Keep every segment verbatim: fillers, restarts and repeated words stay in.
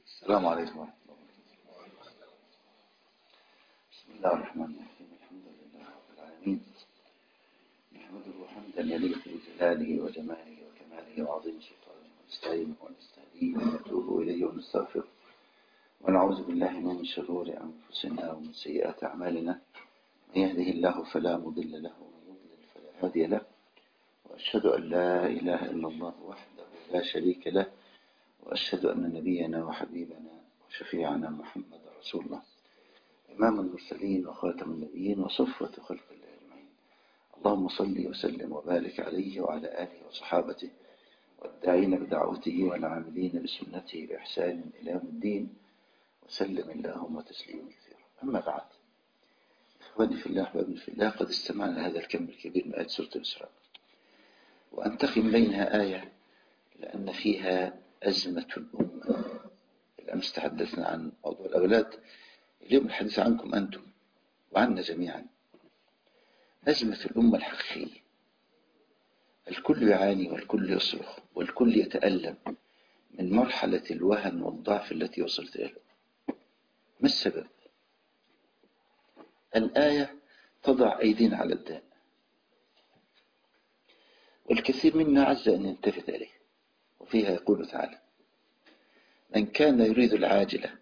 السلام عليكم ورحمة الله وبركاته. بسم الله الرحمن الرحيم. الحمد لله رب العالمين، نحمده حمدا يليق بجلاله وجماله وكماله وعظيم سلطانه، ونستعينه ونستهديه ونتوب إليه ونستغفره، ونعوذ بالله من شرور أنفسنا ومن سيئات أعمالنا. من يهده الله فلا مضل له ومن يضلل فلا هادي له، وأشهد أن لا إله إلا الله وحده لا شريك له، وأشهد أن نبينا وحبيبنا وشفيعنا محمد رسول الله، إمام المرسلين وخاتم النبيين وصفوة خلق الله أجمعين. اللهم صل وسلم وبارك عليه وعلى آله وصحابته والداعين بدعوته والعاملين بسنته بإحسان إلى يوم الدين، وسلم اللهم تسليما كثيرا. أما بعد، إخواني في الله أحبابي في الله، قد استمعنا هذا الكم الكبير من آيات سورة الإسراء، وأنتقي بينها آية لأن فيها أزمة الأمة. الأمس تحدثنا عن موضوع الأولاد، اليوم الحديث عنكم أنتم وعنا جميعا. أزمة الأمة الحقيقية، الكل يعاني والكل يصرخ والكل يتألم من مرحلة الوهن والضعف التي وصلت إليه. ما السبب؟ الآية تضع أيدينا على الداء، والكثير منا عز أن ينتفت إليه، وفيها يقول تعالى: من كان يريد العاجلة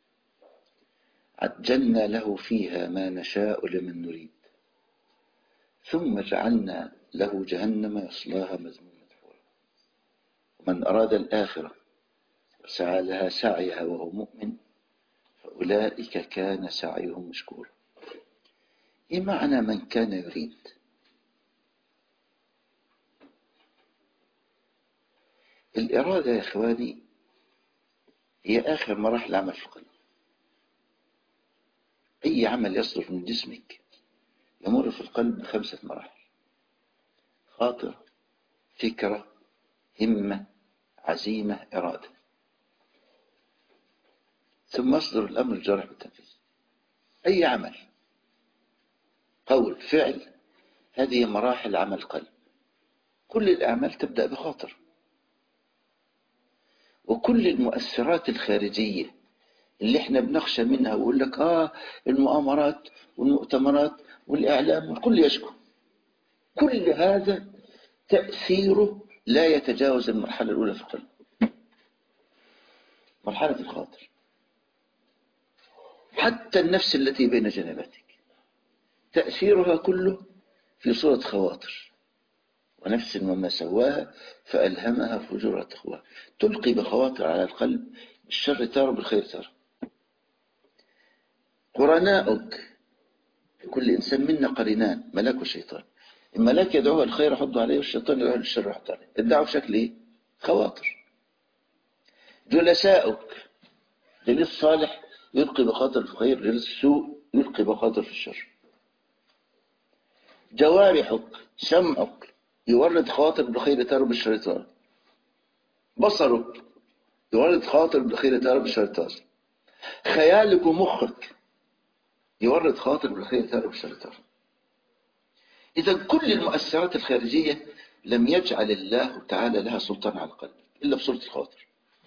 عجلنا له فيها ما نشاء لمن نريد ثم جعلنا له جهنم يصلاها مذموما مدحورا ومن أراد الآخرة وسعى لها سعيها وهو مؤمن فأولئك كان سعيهم مشكورا. إيه معنى من كان يريد؟ الإرادة يا إخواني هي آخر مراحل عمل في القلب. أي عمل يصرف من جسمك يمر في القلب بخمسة مراحل: خاطر، فكرة، همة، عزيمة، إرادة، ثم يصدر الأمر الجارح بالتنفيذ. أي عمل، قول، فعل، هذه مراحل عمل القلب. كل الأعمال تبدأ بخاطر، وكل المؤثرات الخارجية اللي احنا بنخشى منها ويقول لك آه المؤامرات والمؤتمرات والإعلام والكل يشكو، كل هذا تأثيره لا يتجاوز المرحلة الأولى في القلب، مرحلة الخاطر. حتى النفس التي بين جنباتك تأثيرها كله في صورة خواطر. ونفس وما سواها فألهمها فجورها تقواها. تلقي بخواطر على القلب، بالشر تارة بالخير تارة. قرناؤك، كل إنسان منا قرنان، ملاك وشيطان. الملاك يدعوه الخير يحض عليه، والشيطان يدعوه للشر يحض عليه. الدعوة بشكل إيه؟ خواطر. جلساؤك، جليس صالح يلقي بخاطر في الخير، جليس السوء يلقي بخاطر في الشر. جوارحك، سمعك يورد خاطر بالخير تارة بالشر تارة. بصرك يورد خاطر بالخير تارة بالشر تارة. خيالك ومخك يورد خاطر بالخير تارة بالشر تارة. إذا كل المؤثرات الخارجية لم يجعل الله تعالى لها سلطان على القلب إلا بصورة الخاطر.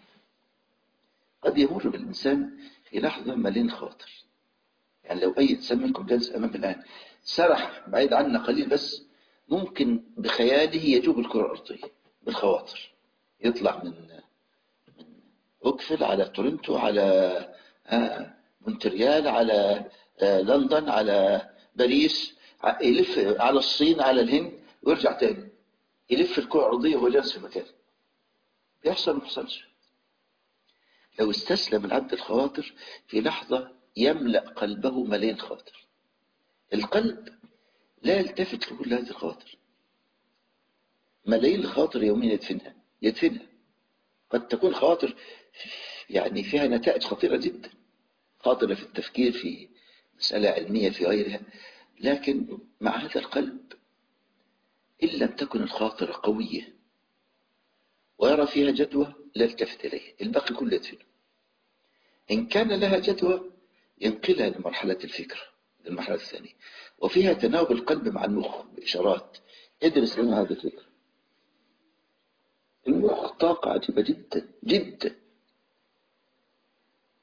قد يمر بالإنسان في لحظة مليان خاطر. يعني لو أي إنسان منكم جالس أمام الآن سرح بعيد عنا قليل بس، ممكن بخياله يجوب الكرة الأرضية بالخواطر. يطلع من من أوكفيل على تورنتو، على مونتريال، على لندن، على باريس، يلف على الصين، على الهند، ويرجع تاني يلف الكرة الأرضية وهو جالس في مكانه. يحصل ما يحصلش. لو استسلم العبد الخواطر في لحظة يملأ قلبه مليان خاطر. القلب لا يلتفت لكل هذه الخواطر. ملايين الخواطر يوميا يدفنها يدفنها قد تكون خواطر يعني فيها نتائج خطيرة جدا، خاطرة في التفكير في مسألة علمية في غيرها، لكن مع هذا القلب إن لم تكن الخاطرة قوية ويرى فيها جدوى لا يلتفت إليه، الباقي كله يدفنه. إن كان لها جدوى ينقلها لمرحلة الفكرة، للمرحلة الثانية، وفيها تناوب القلب مع المخ بإشارات. ادرس لنا هذه الفكرة. المخ طاقة عجيبة جدا جدا.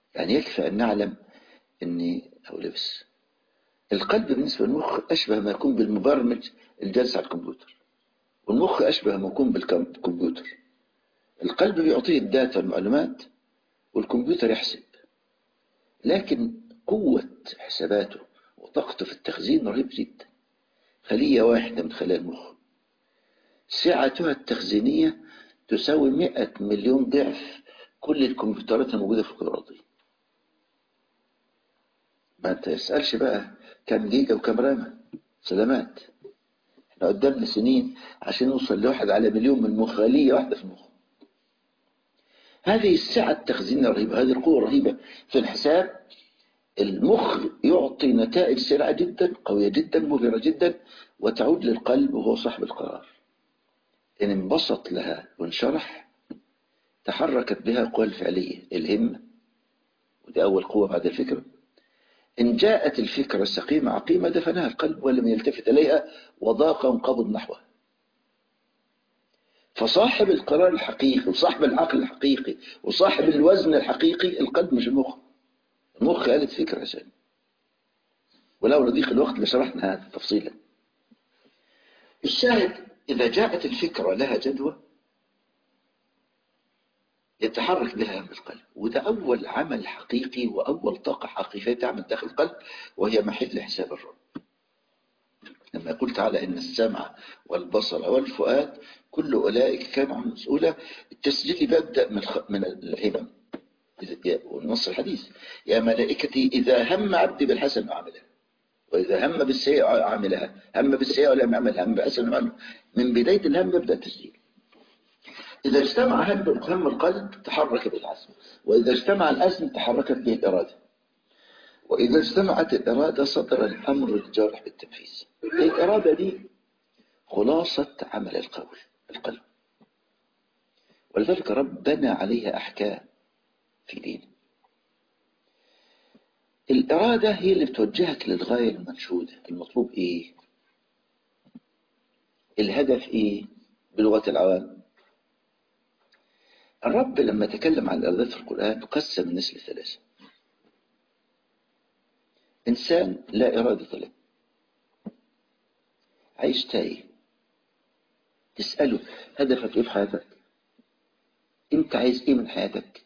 يعني يكفي أن نعلم أن أو لبس القلب بالنسبة للمخ أشبه ما يكون بالمبرمج الجالس على الكمبيوتر، والمخ أشبه ما يكون بالكمبيوتر. القلب بيعطيه الداتا المعلومات والكمبيوتر يحسب، لكن قوة حساباته وطاقته في التخزين رهيب جدا. خلية واحدة من خلايا المخ سعتها التخزينية تساوي مئة مليون ضعف كل الكمبيوترات الموجودة في الكرة الأرضية. ما تسألش بقى كم جيجا وكم رامة، سلامات. احنا قدامنا سنين عشان نوصل لواحد على مليون من المخ، خلية واحدة في المخ. هذه السعة التخزينية رهيبة، هذه القوة رهيبة في الحساب. المخ يعطي نتائج سريعة جدا، قوية جدا، مبهرة جدا، وتعود للقلب وهو صاحب القرار. إن انبسط لها وانشرح تحركت بها القوى الفعلية، الهمة، ودي أول قوة بعد الفكرة. إن جاءت الفكرة السقيمة عقيمة دفنها القلب ولم يلتفت إليها وضاق وانقبض نحوها. فصاحب القرار الحقيقي وصاحب العقل الحقيقي وصاحب الوزن الحقيقي القلب مش المخ. المخ قالت فكرة عشان، ولو لضيق الوقت لشرحنا هذا تفصيلا. الشاهد إذا جاءت الفكرة لها جدوى يتحرك بها القلب، وده أول عمل حقيقي وأول طاقة حقيقية تعمل داخل القلب، وهي محل حساب الرب. لما يقول تعالى إن السمع والبصر والفؤاد كل أولئك كانوا عنه مسؤولا، التسجيل بيبدأ من من الهمم. والنص الحديث يا ملائكتي إذا هم عبدي بالحسن أعملها، وإذا هم بالسيئة أعملها، هم بالسيئة ولم يعملها، هم بالحسن أعملها. من بداية الهم يبدأ التسجيل. إذا اجتمع هم القلب تحرك بالعزم، وإذا اجتمع العزم تحركت به الإرادة، وإذا اجتمعت الإرادة صدر الأمر الجارح بالتنفيذ. الإرادة دي خلاصة عمل القول القلب، ولذلك رب بنى عليها أحكام في دينه. الإرادة هي اللي بتوجهك للغاية المنشودة. المطلوب إيه؟ الهدف إيه؟ بلغة العوام. الرب لما تكلم عن الإرادات في القرآن قسم الناس لثلاثة. إنسان لا إرادة له، عايش تايه، تسأله هدفك إيه في حياتك؟ أنت عايز إيه من حياتك؟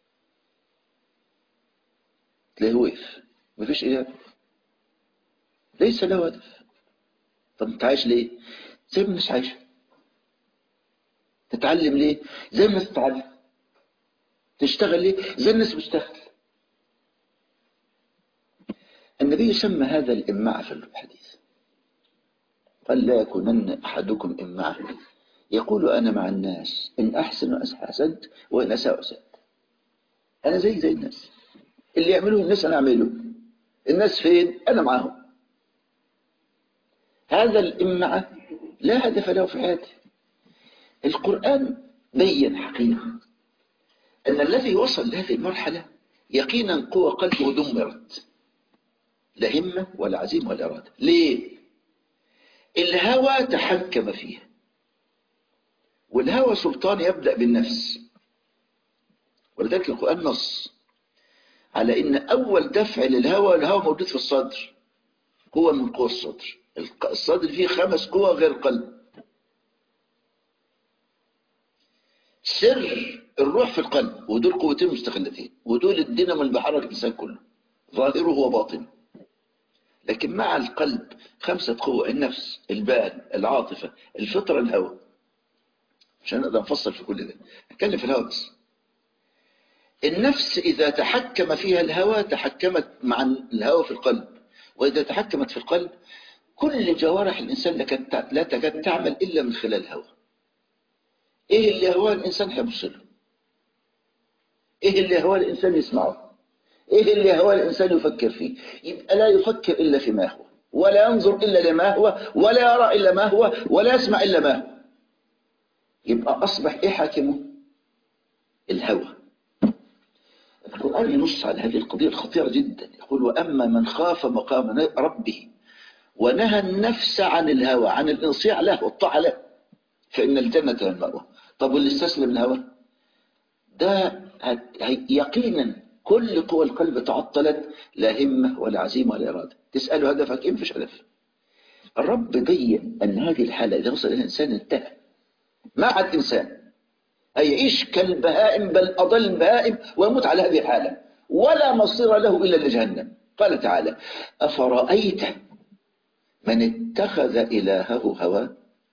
تلاقيه وقف مفيش إجابة، ليس له هدف. طب أنت عايش ليه؟ زي ما الناس عايشة. تتعلم ليه؟ زي ما الناس تتعلم. تشتغل ليه؟ زي الناس بتشتغل. النبي سمى هذا الإماعة في الحديث، قال لا يكونن أحدكم إماعة يقول أنا مع الناس إن أحسن أحسنت وإن أساء أسأت. أنا زي زي الناس، اللي يعملوه الناس أنا أعمله. الناس فين؟ أنا معهم. هذا الإماعة لا هدف له في حياته. القرآن بين حقيقة أن الذي وصل لهذه المرحلة يقينا قوة قلبه دمرت، لا همة ولا عزيمة ولا إرادة. ليه؟ الهوى تحكم فيه، والهوى سلطان يبدأ بالنفس. ولذلك القرآن نص على إن أول دفع للهوى، الهوى موجود في الصدر، قوة من قوى الصدر. الصدر فيه خمس قوى غير القلب. سر الروح في القلب، ودول قوتين مستقلتين، ودول الدينامو اللي بيحرك الإنسان كله، ظاهره وباطنه. لكن مع القلب خمسة قوة: النفس، البال، العاطفة، الفطرة، الهوى. عشان نقدر نفصل في كل ده نتكلم في الهوى بس. النفس إذا تحكم فيها الهوى تحكمت مع الهوى في القلب، وإذا تحكمت في القلب كل جوارح الإنسان لا تكاد تعمل إلا من خلال الهوى. إيه اللي هو الإنسان هيبصله؟ إيه اللي هو الإنسان يسمعه؟ إيه اللي هو الإنسان يفكر فيه؟ يبقى لا يفكر إلا فيما هو، ولا ينظر إلا لما هو، ولا يرى إلا ما هو، ولا يسمع إلا ما هو. يبقى أصبح إيه حاكمه؟ الهوى. القرآن ينص على هذه القضية الخطيرة جدا، يقول وأما من خاف مقام ربه ونهى النفس عن الهوى، عن الانصياع له والطاعة له، فإن الجنة المأوى. طب واللي استسلم الهوى ده يقينا كل قوى القلب تعطلت، لا همة ولا عزيمة ولا إرادة. تسأله هدفك إيه؟ مفيش هدف. الرب بين أن هذه الحالة إذا وصل إلى الإنسان انتهى. ما عاد إنسان، هيعيش كالبهائم بل أضل البهائم ويموت على هذه الحالة، ولا مصير له إلا لجهنم. قال تعالى: أفرأيت من اتخذ إلهه هواه.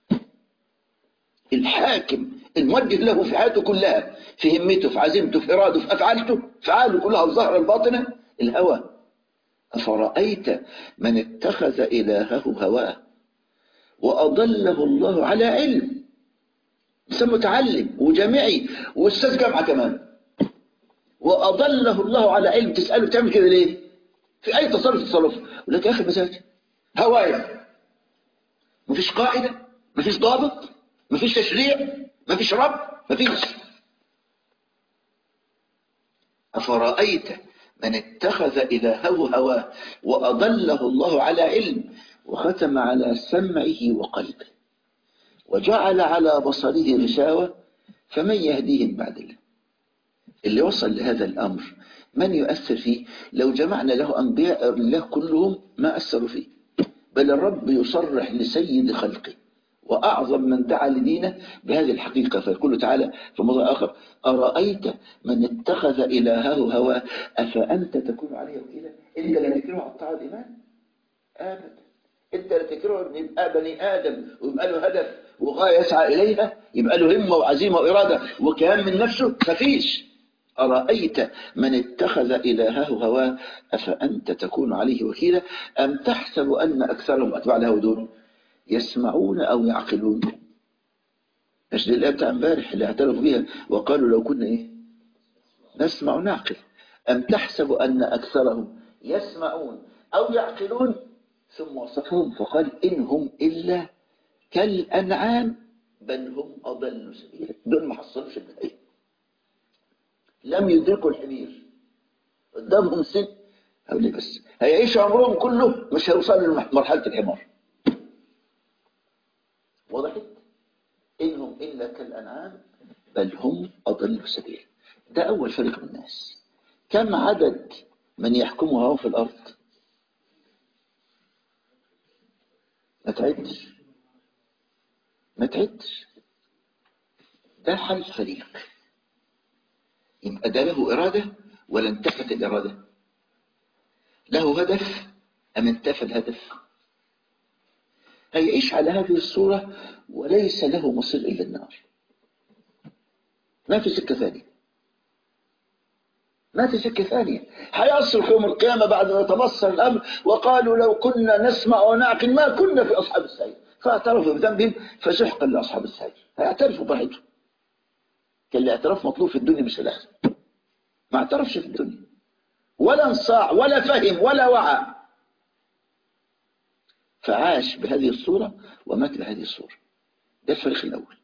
الحاكم الموجه له في حياته كلها، في همته، في عزيمته، في إراده، في أفعالته، أفعاله كلها الظاهرة الباطنة، الهوى. أفرأيت من اتخذ إلهه هواه وأضله الله على علم. إنسان متعلم وجامعي وأستاذ جامعة كمان، وأضله الله على علم. تسأله بتعمل كده ليه؟ في أي تصرف تصرف يقول لك يا أخي مزاجي، هوايا. مفيش قاعدة، مفيش ضابط، مفيش تشريع، مفيش رب، مفيش. أفرأيت من اتخذ إلهه هواه وأضله الله على علم وختم على سمعه وقلبه وجعل على بصره غشاوة فمن يهديهم بعد الله. اللي وصل لهذا الأمر من يؤثر فيه؟ لو جمعنا له أنبياء الله كلهم ما أثروا فيه، بل الرب يصرح لسيد خلقه وأعظم من دعا لدينه بهذه الحقيقة، فيقول تعالى في موضوع آخر: أرأيت من اتخذ إلهه هواه أفأنت تكون عليه وكيلا. أنت لا تكره على الطاعة الإيمان أبدا. أنت لا تكره أن يبقى بني آدم ويبقى له هدف وغاية يسعى إليها، يبقى له همة وعزيمة وإرادة وكيان من نفسه، مفيش. أرأيت من اتخذ إلهه هواه أفأنت تكون عليه وكيلا أم تحسب أن أكثرهم أتباع له دون يسمعون أو يعقلون. مش دي الآية بتاع امبارح اللي اعترفوا بيها وقالوا لو كنا إيه نسمع نعقل. أم تحسب أن أكثرهم يسمعون أو يعقلون، ثم وصفهم فقال إنهم إلا كالأنعام بل هم أضل سبيلا. دول ما حصلوش النهاية، لم يدركوا الحمير، قدامهم سن هقول بس هيعيشوا عمرهم كله مش هيوصلوا لمرحلة الحمار. وضحت؟ إنهم إلا كالأنعام بل هم أضل سبيلا. ده أول فريق من الناس. كم عدد من يحكمها في الأرض؟ ما تعدش، ما تعدش. ده حل فريق. يبقى ده له إرادة ولا انتفت الإرادة؟ له هدف أم انتفى الهدف؟ هيعيش على هذه الصورة وليس له مصير إلا النار. ما في سكة ثانية، ما في سكة ثانية. هيصرخ يوم القيامة بعد ما يتبصر الأمر وقالوا لو كنا نسمع ونعقل ما كنا في أصحاب السعير، فاعترفوا بذنبهم فسحقا لأصحاب السعير. هيعترفوا براحتهم. كان الاعتراف مطلوب في الدنيا مش في الآخرة. ما اعترفش في الدنيا ولا انصاع ولا فهم ولا وعى، فعاش بهذه الصورة ومات بهذه الصورة. ده الفريق الأول.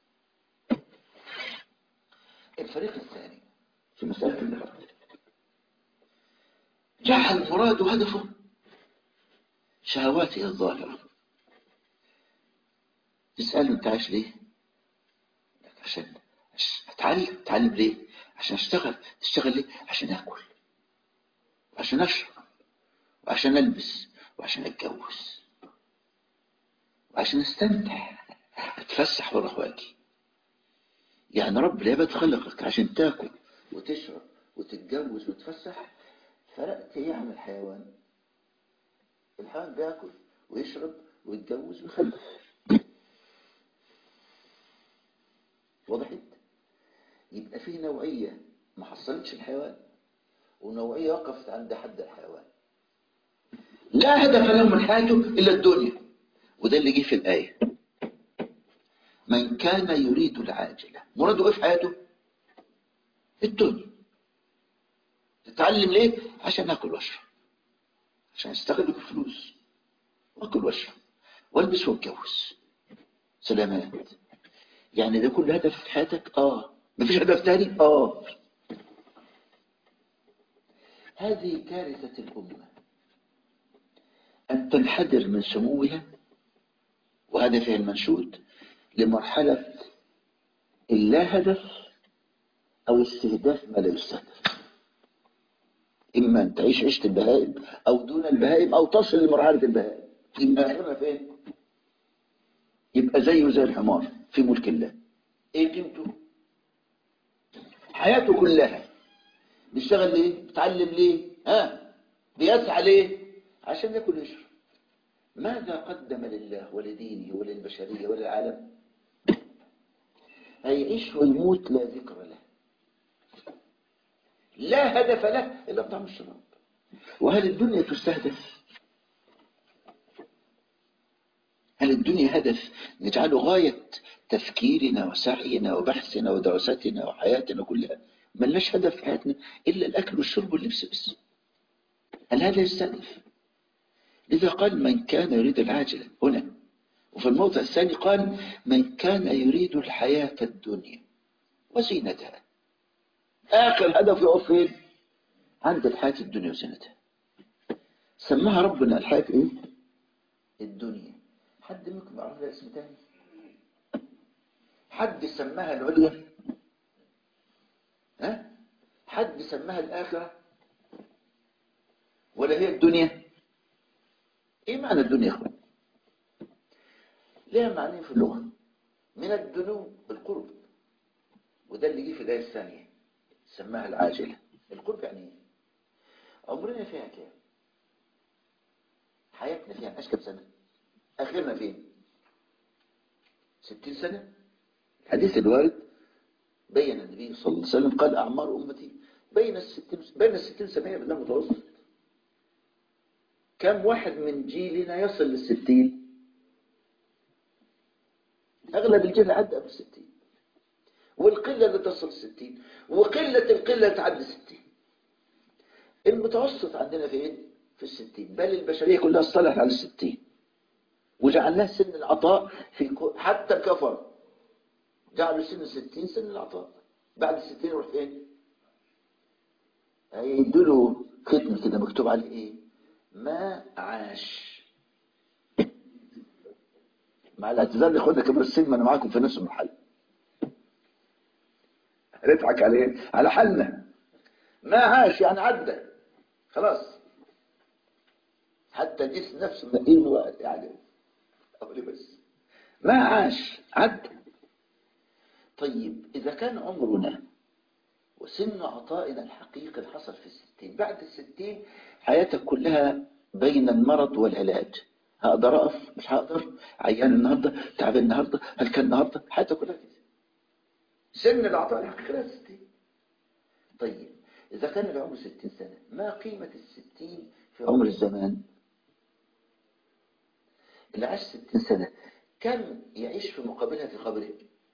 الفريق الثاني في مسألة النفاق جعل مراد هدفه شهواته الظاهرة. تسأله انت عايش ليه؟ عشان اتعلم. اتعلم ليه؟ عشان اشتغل. تشتغل ليه؟ عشان اكل وعشان اشرب وعشان البس وعشان اتجوز وعشان استمتع اتفسح واروح واجي. يعني رب العباد خلقك عشان تاكل وتشرب وتتجوز وتفسح. فرقت ايه عن الحيوان؟ الحيوان بياكل ويشرب ويتجوز ويخلف. وضحت؟ يبقى فيه نوعية ما حصلتش الحيوان ونوعية وقفت عند حد الحيوان. لا هدف له من حياته إلا الدنيا. وده اللي جه في الآية: من كان يريد العاجلة. مراده ايه في حياته؟ الدنيا. تتعلم ليه؟ عشان اكل واشرب، عشان استغل بالفلوس واكل واشرب والبس واتجوز. سلامات. يعني ده كل هدف في حياتك؟ اه. مفيش هدف تاني؟ اه. هذه كارثة الأمة، أن تنحدر من سموها وهدفها المنشود لمرحلة اللا هدف أو استهداف ما لا يستهدف. إما أن تعيش عيشة البهائم أو دون البهائم أو تصل لمرحلة البهائم. يبقى آخرنا فين؟ يبقى زيه زي الحمار في ملك الله. إيه قيمته؟ حياته كلها بيشتغل ليه؟ بيتعلم ليه؟ ها؟ بيسعى ليه؟ عشان ياكل ويشرب. ماذا قدم لله ولدينه وللبشرية وللعالم؟ هيعيش ويموت لا ذكر له، لا هدف له إلا طعم الشراب. وهل الدنيا تستهدف؟ هل الدنيا هدف نجعله غاية تفكيرنا وسعينا وبحثنا ودراستنا وحياتنا كلها؟ ملناش هدف في حياتنا إلا الأكل والشرب واللبس بس. هل هذا يستهدف؟ لذا قال من كان يريد العاجلة هنا. وفي الموضع الثاني قال من كان يريد الحياة الدنيا وزينتها. آخر هدف يقف فين؟ عند الحياة الدنيا وزينتها. سماها ربنا الحياة ايه؟ الدنيا. حد منكم يعرف لها اسم تاني؟ حد سماها العليا؟ ها؟ حد سماها الآخرة؟ ولا هي الدنيا؟ ايه معنى الدنيا يا اخوان؟ ليها معنى في اللغة. من الدنو القرب، وده اللي جه في الآية الثانية سماها العاجلة. القرب يعني ايه؟ عمرنا فيها كام؟ حياتنا فيها ايش كم سنة؟ اخرنا فين؟ ستين سنة. الحديث الوارد بين النبي صلى الله عليه وسلم قال اعمار امتي بين الستين بين الستين سنة بالله متوسط. كم واحد من جيلنا يصل للستين؟ اغلب الجيل عدى قبل الستين، والقلة اللي تصل الستين، وقلة القلة تعدي ستين. المتوسط عندنا فين؟ في الستين. بل البشرية كلها اصطلحت على الستين وجعلناه سن العطاء. في حتى الكفر جعلوا سن الستين سن العطاء. بعد الستين يروح فين؟ هيدوا له ختم كده مكتوب عليه ايه؟ ما عاش. مع الاعتذار لاخواننا كبار السن، ما انا معاكم في نفس المحل. هنضحك عليه على حالنا. ما عاش يعني عدى خلاص. حتى الجسم نفسه منقين يعني اقول بس ما عاش عدى. طيب إذا كان عمرنا وسن عطائنا الحقيقي حصل في الستين، بعد الستين حياتك كلها بين المرض والعلاج. هقدر أقف؟ مش هقدر. عيان النهاردة، تعبان النهاردة، هل كان النهاردة؟ حياتك كلها كده. سن العطاء الحقيقي الستين. طيب إذا كان العمر ستين سنة، ما قيمة الستين في عمر الزمان؟ اللي عاش ستين سنة كم يعيش في مقابلها في قبره؟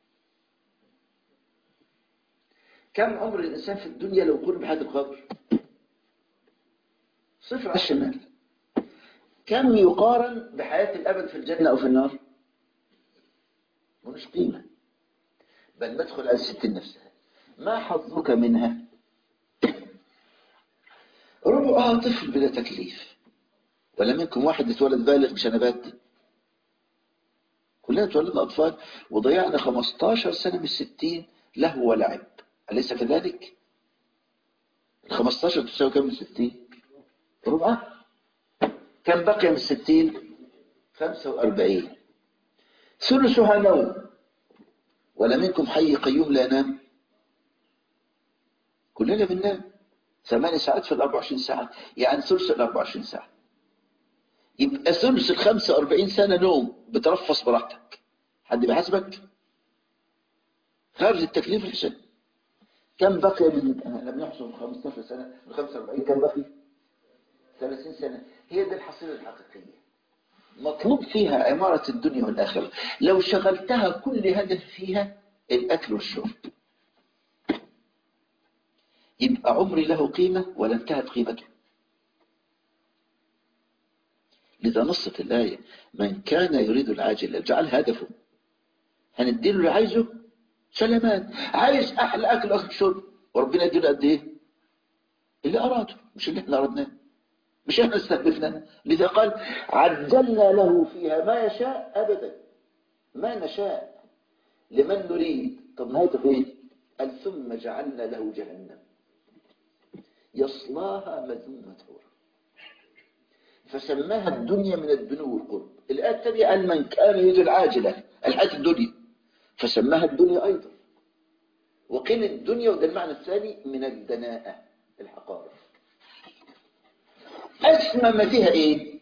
كم عمر الإنسان في الدنيا لو قرب بحياة القبر؟ صفر على الشمال. كم يقارن بحياة الأبد في الجنة أو في النار؟ ملوش قيمة. بل ندخل على الستين نفسها. ما حظك منها؟ ربعها طفل بلا تكليف. ولا منكم واحد يتولد بالغ بشنبات؟ كلنا تولدنا أطفال وضيعنا خمستاشر سنة من الستين لهو ولعب. أليس كذلك؟ الخمستاشر تساوي كم من الستين؟ ربعها. كم بقي من الستين؟ خمسة وأربعين. ثلثها نوم. ولا منكم حي قيوم لا نام؟ كلنا بننام ثماني ساعات في الأربع وعشرين ساعة، يعني ثلث الأربع وعشرين ساعة. يبقى ثلث الخمسة وأربعين سنة نوم بترفص براحتك. حد بيحاسبك؟ خارج التكليف الحسن. كم بقي من احنا بنحسب خمستاشر سنة من خمسة وأربعين كم بقي؟ ثلاثين سنة. هي دي الحصيلة الحقيقية. مطلوب فيها عمارة الدنيا والآخرة. لو شغلتها كل هدف فيها الأكل والشرب يبقى عمري له قيمة ولا انتهت قيمته. لذا نصت الآية من كان يريد العاجل جعل هدفه. هنديله اللي عايزه سلامات. عايز أحلى أكل وأكل شرب وربنا يديله قد إيه؟ اللي أراده مش اللي احنا أردناه، مش احنا استهدفناه. لذا قال عجلنا له فيها ما يشاء أبدا. ما نشاء لمن نريد. طب نهايته فين؟ قال ثم جعلنا له جهنم. يصلاها مذموم مدحورا، فسماها الدنيا من الدنو والقرب. الآية الثانية قال من كان يريد العاجلة الحياة الدنيا، فسماها الدنيا أيضا. وقيل الدنيا، وده المعنى الثاني، من الدناءة الحقائر. أسمى ما فيها إيه؟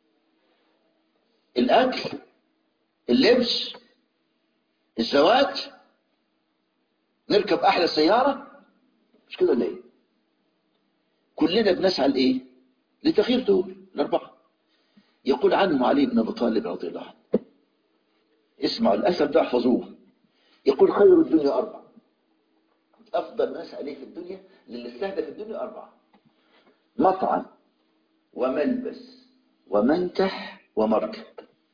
الأكل، اللبس، الزواج، نركب أحلى سيارة، مش كده ولا إيه؟ كلنا بنسعى لإيه؟ لتغيير دول الأربعة. يقول عنهم علي بن أبي طالب رضي الله عنه، اسمعوا الأثر ده احفظوه، يقول خير الدنيا أربعة، أفضل ناس عليه في الدنيا للي استهدف الدنيا أربعة: مطعم وملبس ومنكح ومركب.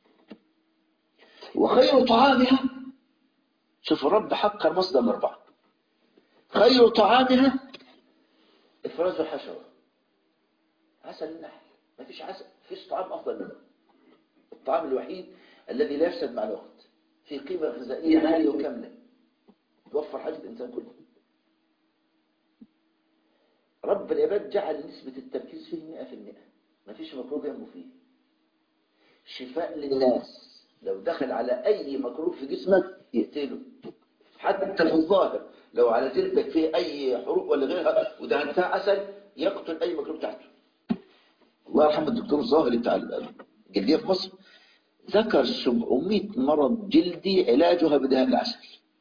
وخير طعامها، شوف الرب حقر مصدر الأربعة، خير طعامها إفراز حشرة، عسل النحل. ما فيش عسل، فيش طعام أفضل منه. الطعام الوحيد الذي لا يفسد مع الوقت، فيه قيمة غذائية عالية وكاملة، توفر حاجة الإنسان كله. رب العباد جعل نسبة التركيز فيه مئة في المئة، ما فيش مكروه جنبه فيه، شفاء للناس. لو دخل على أي مكروه في جسمك يقتله، حتى في الظاهر لو على جلدك فيه أي حروق ولا غيرها ودهنتها عسل يقتل أي مكروه تحته. الله يرحمه الدكتور الظاهري بتاع الجلدية في مصر ذكر سبعمائة مرض جلدي علاجها بدهان العسل.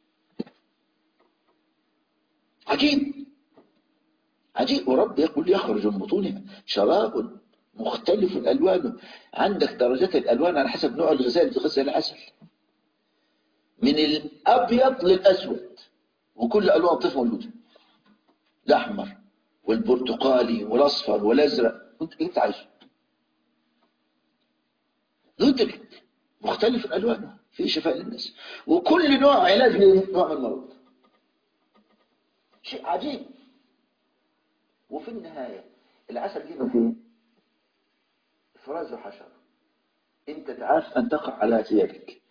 عجيب عجيب. ورب يقول يخرج من بطونها شراب مختلف ألوانه. عندك درجات الألوان على حسب نوع الغذاء اللي تغذى العسل، من الأبيض للأسود، وكل ألوان الطيف موجودة، الأحمر والبرتقالي والأصفر والأزرق، انت انت عايزه ندرك مختلف الألوان، في شفاء للناس، وكل نوع علاج لنوع من المرض. شيء عجيب. وفي النهاية العسل جيبه فين؟ إفراز حشرة، انت تعرف أن تقع على ثيابك.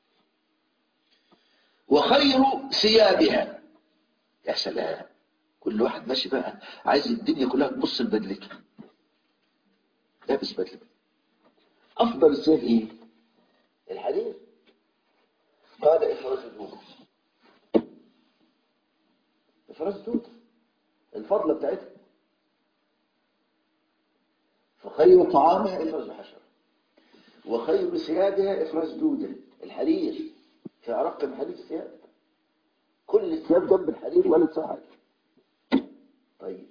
وخير ثيابها، يا سلام، كل واحد ماشي بقى عايز الدنيا كلها تبص لبدلته، لابس بدله. افضل الثياب ايه؟ الحرير. قال افراز الدودة، افراز الدودة الفضله بتاعتها. فخير طعامها افراز الحشره، وخير ثيابها افراز دوده الحرير، في ارق من حديث الثياب، كل الثياب جنب الحرير ولا تساعد. طيب،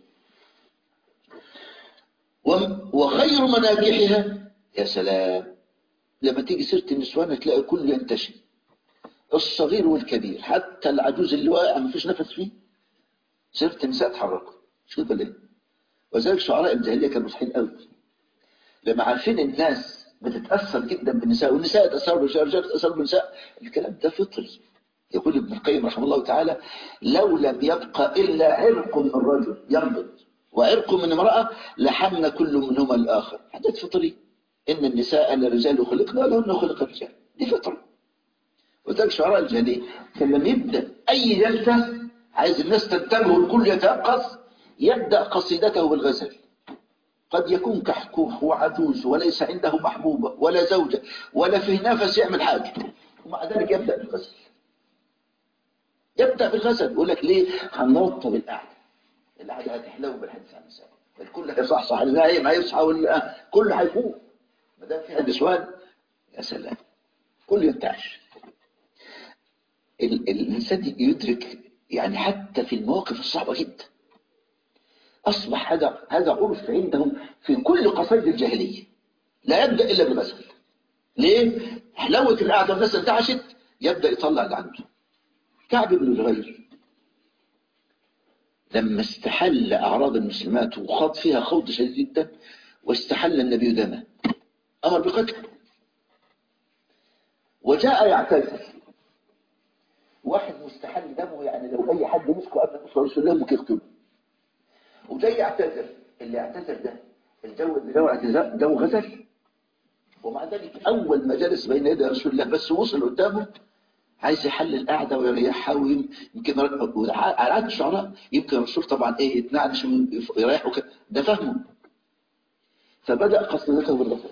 وخير مناكحها، يا سلام، لما تيجي سيره النسوان تلاقي كل ينتشي، الصغير والكبير، حتى العجوز اللي واقع ما فيش نفس فيه سيره النساء تحركوا، مش كده ليه؟ وذلك شعراء الجاهليه كانوا مستحيل قوي، لما عارفين الناس بتتاثر جدا بالنساء، والنساء يتاثروا بالرجال، الرجال يتاثروا بالنساء، الكلام ده فطري. يقول ابن القيم رحمه الله تعالى: لو لم يبقى الا عرق من الرجل ينبض وعرق من امراه لحن كل منهما الاخر، حدث فطري. ان النساء للرجال خلقنا ولهن خلق الرجال، دي فطره. وذلك شعراء الجاهليه كان لما يبدا اي جلسه عايز الناس تنتبه والكل يتيقظ يبدا قصيدته بالغزل. قد يكون كحكوح وعجوز وليس عنده محبوبة ولا زوجة ولا فيه نفس يعمل حاجة، ومع ذلك يبدأ بالغزل. يبدأ بالغزل، يقول لك ليه؟ هنرطب القعدة، القعدة هتحلو بالحديث عن النساء، الكل هيصحصح، النايم هيصحى والكل هيفوق ما دام فيها نسوان. يا سلام، كل ينتعش. الإنسان يدرك يعني حتى في المواقف الصعبة جدا أصبح هذا هذا عرف عندهم في كل قصائد الجاهلية، لا يبدأ إلا بالغزل. ليه؟ حلاوة القعدة الناس انتعشت يبدأ يطلع اللي عنده. كعب بن الغير لما استحل أعراض المسلمات وخاض فيها خوض شديد جدا واستحل النبي دمه أمر بقتله، وجاء يعتذر. واحد مستحل دمه يعني لو أي حد مسكه قبل نصر رسول الله ممكن يقتله، وجاي يعتذر. اللي يعتذر ده الجو اللي جو اعتذار جو غزل، ومع ذلك أول ما جلس بين يدي رسول الله بس وصل قدامه عايز يحل القعده ويريحها، ويمكن على عاده الشعراء يمكن الرسول طبعا ايه يتنعنش يريحه كده، ده فهمه. فبدا قصيدته بالغزل.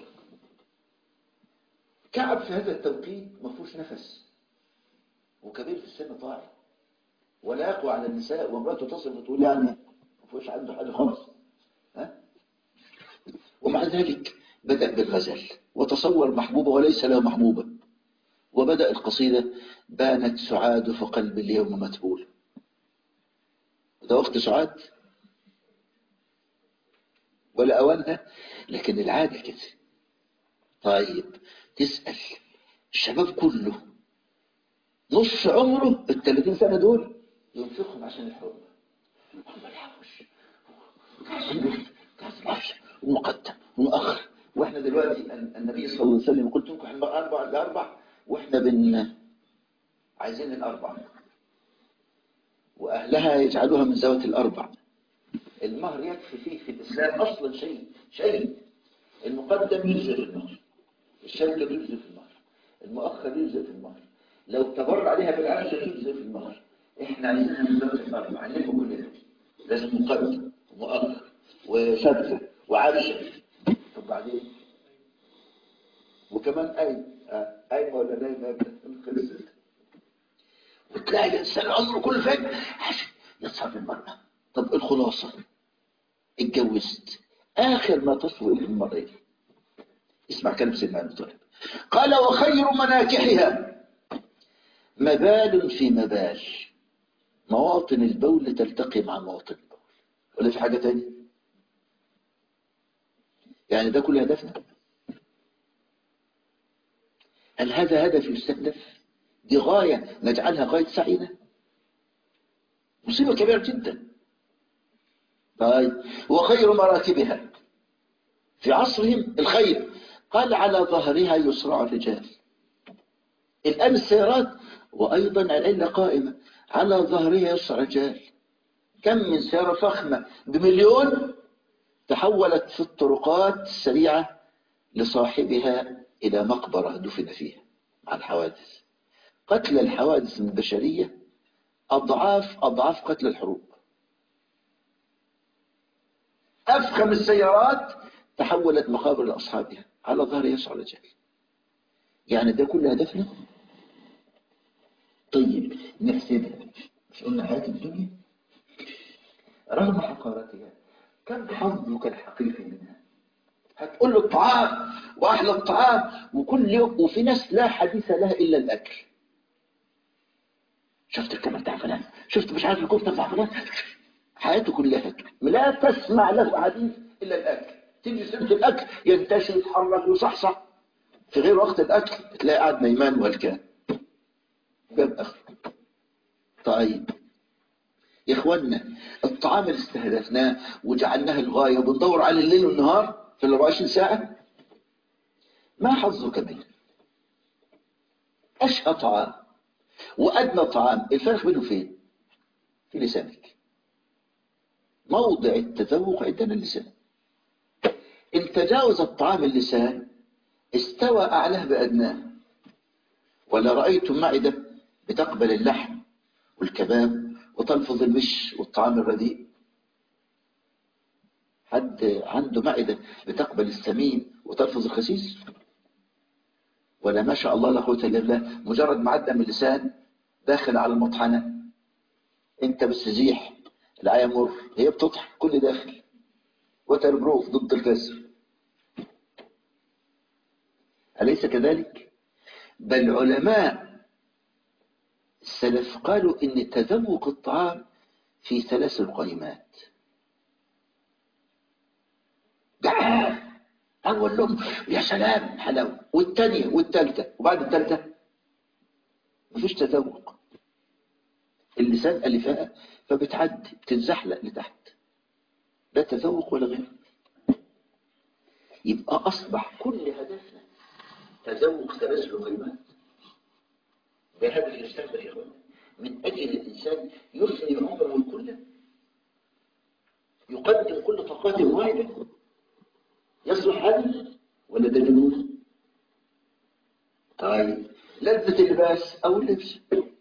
كعب في هذا التوقيت ما فيهوش نفس، وكبير في السن طاعي، ولا يقوى على النساء، وامراته تصل وتقول يعني ما فيهوش عنده حاجه خالص. ها؟ ومع ذلك بدأ بالغزل، وتصور محبوبة وليس له محبوبة، وبدأ القصيدة: بانت سعاد فقلب اليوم متبول. ده وقت سعاد ولا أولها، لكن العادة كده. طيب تسأل الشباب كله نص عمره الثلاثين سنة دول ينفقهم عشان الحب، هم الحوش كاس ومقدم ومؤخر. واحنا دلوقتي النبي صلى الله عليه وسلم قلت لكم احنا اربع لاربع، واحنا بن عايزين الاربع، واهلها يجعلوها من ذوات الاربع. المهر يكفي فيه في الاسلام اصلا شيء شيء المقدم يجزي في المهر، الشركه يجزي في المهر، المؤخر يجزي في المهر، لو تبر عليها بالعكس يجزي في المهر. احنا عايزينها من ذوات الاربع، عليكم كلنا لازم مقدم ومؤخر وشبكه وعرشه. طب بعدين وكمان قايم قايمه ولا نايمه خلصت. وتلاقي الانسان عمره كله فين عشان يصحى المرأة. طب الخلاصه اتجوزت، اخر ما تصل الى المرأة اسمع كلام سيدنا ابي طالب، قال: وخير مناكحها مبال في مبال، مواطن البول تلتقي مع مواطن البول. ولا في حاجه تانية؟ يعني ده كل هدفنا؟ هل هذا هدف يستهدف؟ دي غايه نجعلها غايه سعينا؟ مصيبه كبيره جدا. طيب وخير مراكبها في عصرهم الخير، قال: على ظهرها يسرع الرجال. الآن السيارات وأيضا العلة قائمة على ظهرها يسرع الرجال. كم من سيارة فخمة بمليون تحولت في الطرقات السريعة لصاحبها إلى مقبرة دفن فيها مع الحوادث. قتل الحوادث البشرية أضعاف أضعاف قتل الحروب. أفخم السيارات تحولت مقابر لأصحابها على ظهر يسرع الرجال. يعني ده كل هدفنا؟ طيب نحسبها، مش قلنا حياة الدنيا رغم حقارتها كم حظك الحقيقي منها؟ هتقول له الطعام واحلى الطعام وكل يوم، وفي ناس لا حديث لها الا الاكل. شفت الكلام بتاع فلان، شفت مش عارف الكفته بتاع فلان، حياته كلها لا تسمع له حديث الا الاكل. تيجي سيره الاكل ينتشر يتحرك ويصحصح، في غير وقت الاكل تلاقي قاعد نيمان والكان جاب اخر. طيب يا اخوانا الطعام اللي استهدفناه وجعلناه الغايه وبندور على الليل والنهار في ال أربعة وعشرين ساعه، ما حظك منه؟ اشهى طعام وادنى طعام، الفرق بينه فين؟ في لسانك. موضع التذوق عندنا اللسان. ان تجاوز الطعام اللسان استوى اعلاه بادناه. ولا رايتم معده بتقبل اللحم والكباب وتلفظ المش والطعام الرديء؟ حد عنده معده بتقبل السمين وتلفظ الخسيس؟ ولا ما شاء الله لا قوه الا بالله مجرد معدة من اللسان داخل على المطحنه، انت بالسزيح العيا مر هي بتطحن كل داخل وتربروف ضد الكسر. أليس كذلك؟ بل علماء السلف قالوا إن تذوق الطعام في ثلاث القائمات. جعان أول لهم يا سلام حلاوة، والثانية والثالثة، وبعد الثالثة مفيش تذوق. اللسان ألفها فبتعدي بتتزحلق لتحت، لا تذوق ولا غير. يبقى أصبح كل هدفنا تذوق ثلاث القائمات. ده هدف يستقبل يا اخوان، من اجل الانسان يفني عمره كله، يقدم كل طاقاته واحده. يصلح هذا ولا ده جنون؟ طيب لذة اللباس أو اللبس.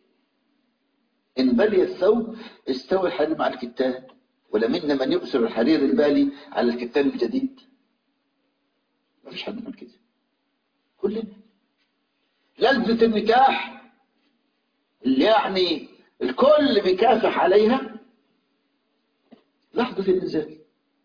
إن بلي الثوب استوى الحرير مع الكتان، ولمنا من يؤثر الحرير البالي على الكتان الجديد. ما فيش حد من كده، كلنا. لذة النكاح اللي يعني الكل بيكافح عليها لحظة النزال،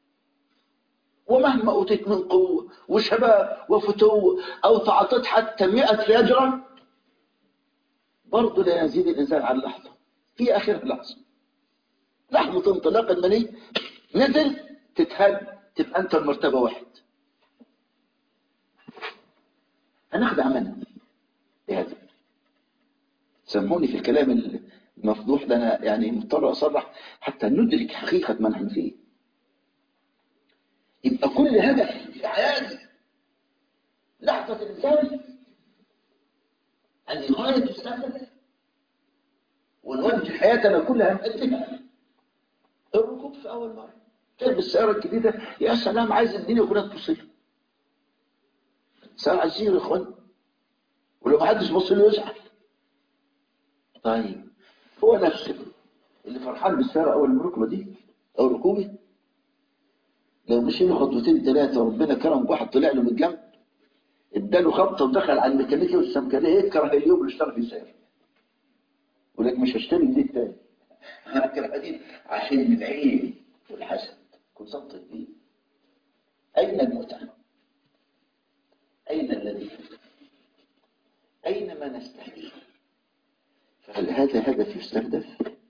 ومهما أوتيت من قوة وشباب وفتوة أو تعطيت حتى مئة فجرة برضه لا يزيد الإنسان عن لحظة في آخر لحظة. لحظة انطلاق المني نزل تتهد، تبقى أنت المرتبة واحد. هناخد عملنا بهذا. سامحوني في الكلام المفضوح ده، أنا يعني مضطر أصرح حتى ندرك حقيقة ما نحن فيه. يبقى كل هدف في حياتي لحظة الإنسان هذه غاية تستهدف، ونوجه حياتنا كلها نقدمها. الركوب في أول مرة تركب السيارة الجديدة، يا سلام، عايز الدنيا كلها تبص له. سيارة عزيزة يا إخوان، ولو ما حدش بص له يزعل. طيب هو نفسه اللي فرحان بالسيارة أول الركبة دي أو ركوبه، لو مشي له خطوتين ثلاثة وربنا كرم واحد طلع له من الجنب اداله خبطة ودخل على الميكانيكي والسمكرية يكره اليوم اللي اشترى فيه سيارة، ولكن مش هشتري جديد تاني. أنا أكره جديد عشان العين والحسد كن صبت الدين. أين المتعة؟ أين الذي؟ أين ما نستهدف؟ فهل هذا هدف يستهدف؟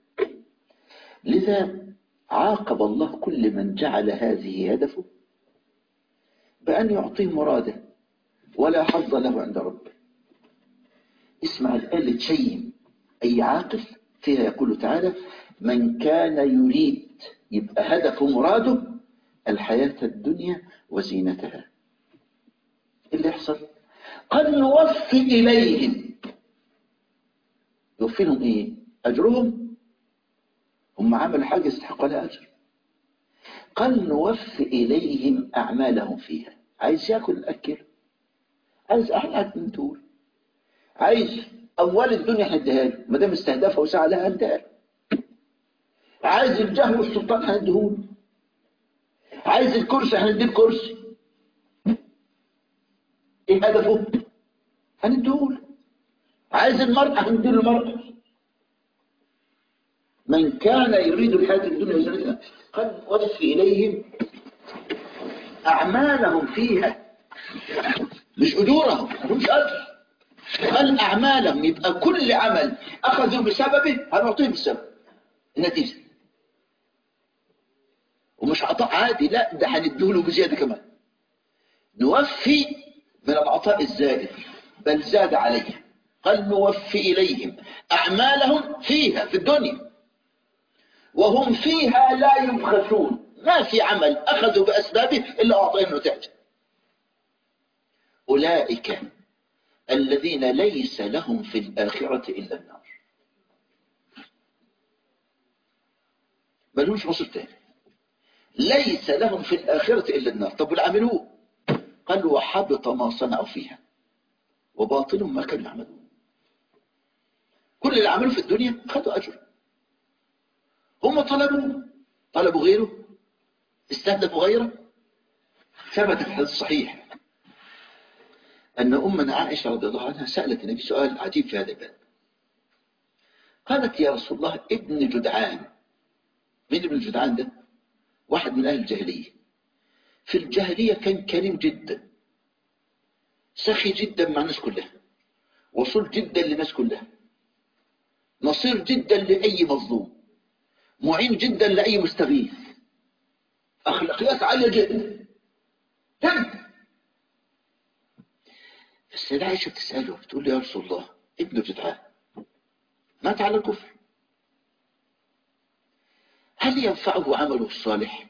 لذا عاقب الله كل من جعل هذه هدفه بأن يعطيه مراده ولا حظ له عند ربه. اسمع الآية اللي تشيم أي عاقل فيها، يقول تعالى: من كان يريد، يبقى هدفه مراده الحياة الدنيا وزينتها. اللي يحصل قد نوفي إليهم، يوفي لهم إيه؟ أجرهم. هم عملوا حاجة يستحق لها أجر. قد نوفي إليهم أعمالهم فيها. عايز يأكل أكل، عايز أحلى من طول، عايز أول الدنيا هنديها له ما دام استهدفها وسعى لها هنديها له، عايز الجاه والسلطان هنديه له، عايز الكرسي هنديه الكرسي. إيه هدفه؟ هنديه له. عايز المرأة هنديه له المرأة. من كان يريد الحياة الدنيا وزينتها قد نوفي إليهم أعمالهم فيها، مش أجورهم، مش أجر، بل أعمالهم. يبقى كل عمل أخذوا بسببه هنعطيه بسبب النتيجة، ومش عطاء عادي، لا ده هنديله بزيادة كمان. نوفي من العطاء الزائد بل زاد عليه. قال نوفي إليهم أعمالهم فيها في الدنيا وهم فيها لا يبخسون. ما في عمل أخذوا بأسبابه إلا أعطيهم نتائج. أولئك الذين ليس لهم في الآخرة إلا النار. ملوش مصر تاني، ليس لهم في الآخرة إلا النار. طب والعملوه؟ قال وحبط ما صنعوا فيها وباطل ما كانوا يعملون. كل اللي عملوا في الدنيا خدوا أجر. هم طلبوا طلبوا غيره، استهدفوا غيره. ثبت في الحديث الصحيح أن أمنا عائشة رضي الله عنها سألت النبي سؤال عجيب في هذا الباب. قالت يا رسول الله ابن جدعان. مين ابن جدعان ده؟ واحد من أهل الجاهلية. في الجاهلية كان كريم جدا، سخي جدا مع الناس كلها، وصول جدا للناس كلها، نصير جدا لأي مظلوم، معين جدا لأي مستغيث، أخلاقيات عالية جدا جدا. السيدة عائشة بتسأله بتقول له يا رسول الله ابن جدعان مات على الكفر، هل ينفعه عمله الصالح؟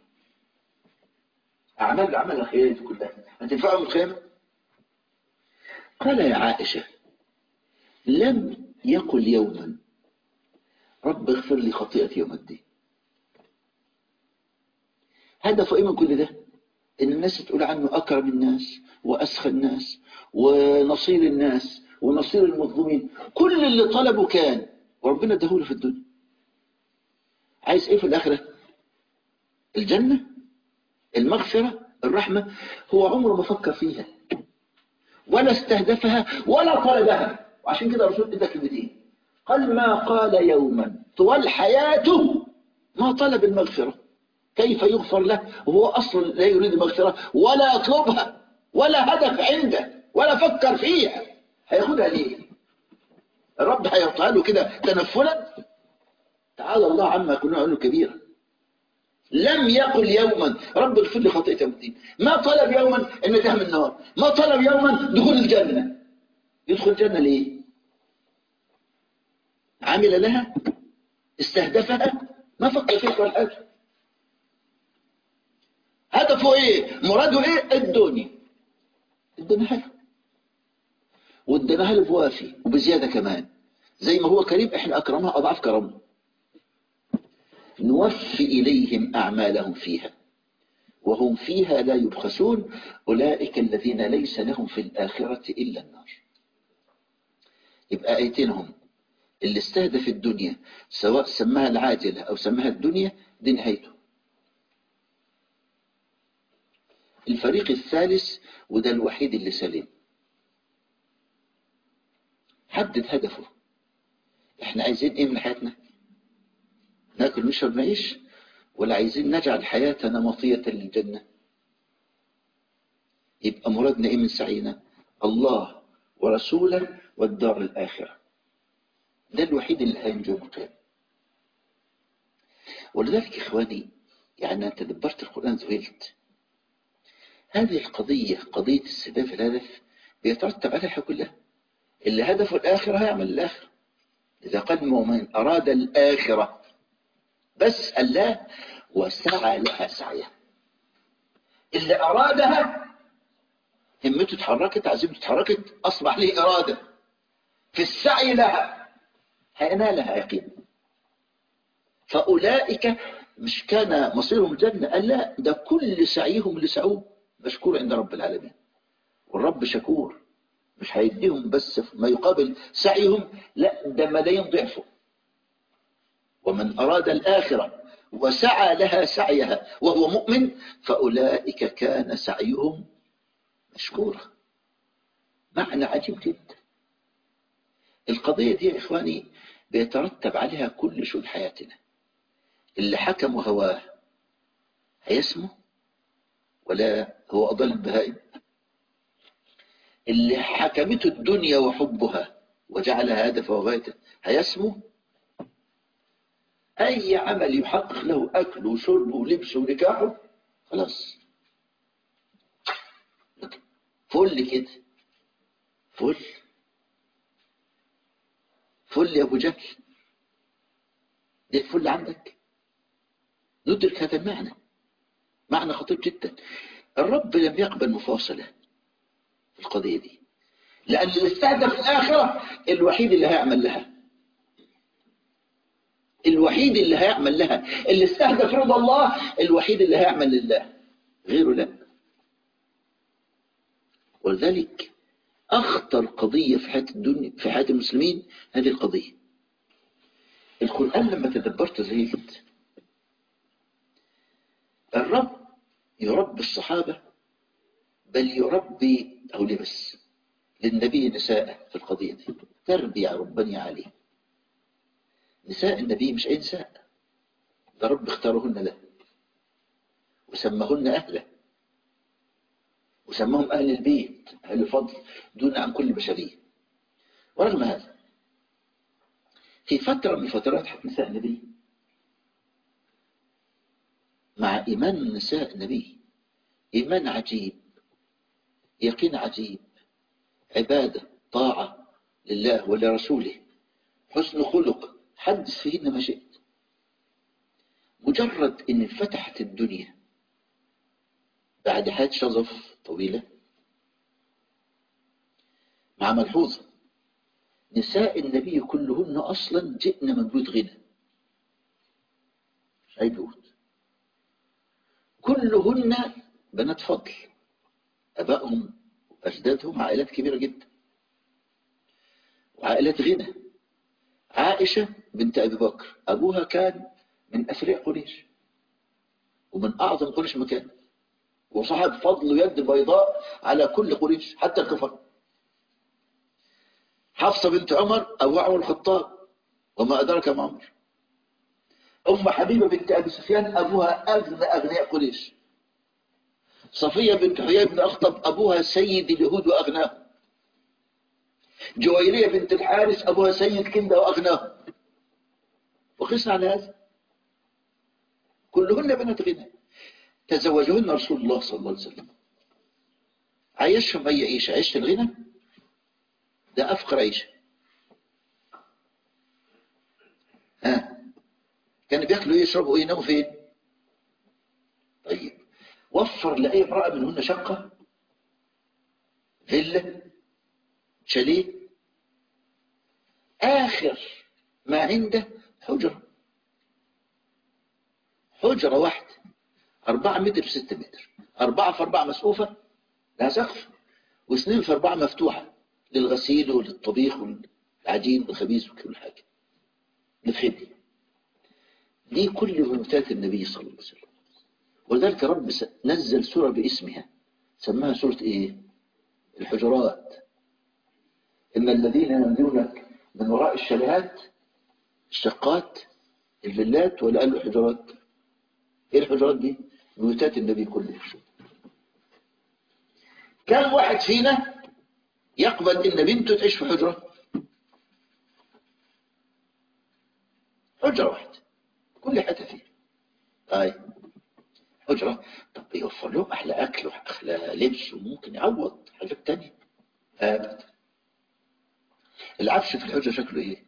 أعمال عمل الخير كلها هتنفعه من القيامة؟ قال يا عائشة لم يقل يوما رب اغفر لي خطيئتي يوم الدين. هدفه ايه من كل ده؟ ان الناس تقول عنه اكرم الناس واسخى الناس ونصير الناس ونصير المظلومين. كل اللي طلبه كان وربنا اداهوله في الدنيا. عايز ايه في الاخره؟ الجنه، المغفره، الرحمه. هو عمره ما فكر فيها ولا استهدفها ولا طلبها. وعشان كده الرسول ادى كلمتين، قال ما قال يوما طوال حياته ما طلب المغفره. كيف يغفر له وهو اصلا لا يريد المغفره ولا يطلبها ولا هدف عنده ولا فكر فيها؟ هياخدها ليه؟ الرب هيعطيها له كده تنفلا؟ تعالى الله عما يكون عنه كبيرا. لم يقل يوما رب اغفر لي خطيئتي يوم الدين، ما طلب يوما النجاة من النار، ما طلب يوما دخول الجنة. يدخل الجنة ليه؟ عمل لها؟ استهدفها؟ ما فكر فيها ولا حاجة. هدفه ايه؟ مراده ايه؟ الدنيا. اديناها له واديناها له بوافي وبزيادة كمان. زي ما هو كريم احنا اكرمها اضعاف كرمه. نوفي اليهم اعمالهم فيها وهم فيها لا يبخسون أولئك الذين ليس لهم في الآخرة إلا النار. يبقى آيتينهم اللي استهدف الدنيا سواء سماها العاجلة أو سماها الدنيا دي نهايته. الفريق الثالث وده الوحيد اللي سلم، حدد هدفه. احنا عايزين ايه من حياتنا؟ ناكل نشرب نعيش، ولا عايزين نجعل حياتنا مطية للجنة؟ يبقى مرادنا ايه من سعينا؟ الله ورسوله والدار الآخرة. ده الوحيد اللي هينجو القيامة. ولذلك إخواني يعني أنا تدبرت القرآن ذهلت. هذه القضية قضية استهداف الهدف بيترتب عليها كلها. اللي هدفه الآخرة هيعمل الآخرة. إذا قدم من أراد الآخرة بس الله وسعى لها سعيها. اللي أرادها همته اتحركت، عزيمته اتحركت، أصبح له إرادة في السعي لها هينالها يقين. فأولئك مش كان مصيرهم الجنة، قال لا، ده كل سعيهم اللي سعوه مشكور عند رب العالمين. والرب شكور، مش هيديهم بس ما يقابل سعيهم، لا ده ملايين ضعفه. ومن أراد الآخرة وسعى لها سعيها وهو مؤمن فأولئك كان سعيهم مشكورا. معنى عجيب جدا. القضية دي يا إخواني بيترتب عليها كل شؤون حياتنا. اللي حكم هواه هيسمو ولا هو أضل البهائم؟ اللي حكمته الدنيا وحبها وجعلها هدفه وغايته هيسمو؟ أي عمل يحقق له أكله وشربه ولبسه ونكاحه خلاص فل كده، فل فل يا أبو جهل. ده الفل عندك. ندرك هذا المعنى، معنى خطير جدا. الرب لم يقبل مفاصلة في القضية دي، لأن اللي استهدف الآخرة الوحيد اللي هيعمل لها، الوحيد اللي هيعمل لها. اللي استهدف رضا الله الوحيد اللي هيعمل لله، غيره لا. ولذلك أخطر قضية في حياة الدنيا في حياة المسلمين هذه القضية. القرآن لما تدبرت زهقت. الرب يربي الصحابة، بل يربي أو لبس للنبي نساء في القضية دي تربية ربانية عليه. نساء النبي مش أي نساء، ده رب اختارهن له وسمهن أهله وسمهم أهل البيت، أهل الفضل دون عن كل بشرية. ورغم هذا في فترة من فترات حياة نساء النبي مع إيمان نساء النبي إيمان عجيب، يقين عجيب، عبادة، طاعة لله ولرسوله، حسن خلق، حدث فيهن ما شئت. مجرد إن انفتحت الدنيا بعد حياة شظف طويلة مع ملحوظة نساء النبي كلهن أصلا جئن من بيوت غنى، مش أي بيوت، كلهن بنات فضل، أبائهم وأجدادهم عائلات كبيرة جدا. وعائلات غنى. عائشة بنت أبي بكر أبوها كان من أثرياء قريش ومن أعظم قريش مكان، وصاحب فضل يد بيضاء على كل قريش حتى الكفر. حفصة بنت عمر أبو عمر الخطاب وما أدرك ما عمر. أم حبيبة بنت أبي سفيان أبوها أغنى أغنياء قريش. صفية بنت حيي بن أخطب أبوها سيد اليهود وأغناهم. جويرية بنت الحارث أبوها سيد كندة وأغناهم. وقسنا على هذا كلهن بنات غنى تزوجهن رسول الله صلى الله عليه وسلم. عيشهم أي عيشة؟ عيشة الغنى؟ ده أفقر عيشة. ها كانوا بياكلوا يشربوا ايه يناموا فين؟ طيب وفر لأي امرأة منهن شقة، فيلا، شاليه، آخر ما عنده حجرة، حجرة واحدة أربعة متر في ستة متر، أربعة في أربعة مسقوفة لها سقف، واثنين في أربعة مفتوحة للغسيل وللطبيخ والعجين والخبيز وكل حاجة للخدمة. دي كل ممتات النبي صلى الله عليه وسلم. ولذلك رب نزل سورة باسمها سماها سورة ايه؟ الحجرات. إن الذين ينزلونك من وراء الشاليهات الشقات الفيلات، ولا قالوا الحجرات؟ ايه الحجرات دي؟ بيوتات النبي كله. كم واحد فينا يقبل ان بنته تعيش في حجرة؟ حجرة واحدة كل حتة فيها. طيب حجرة، طب يوفر لهم احلى اكل واحلى لبس وممكن يعوض حاجات تانية. ابدا. العفش في الحجرة شكله ايه؟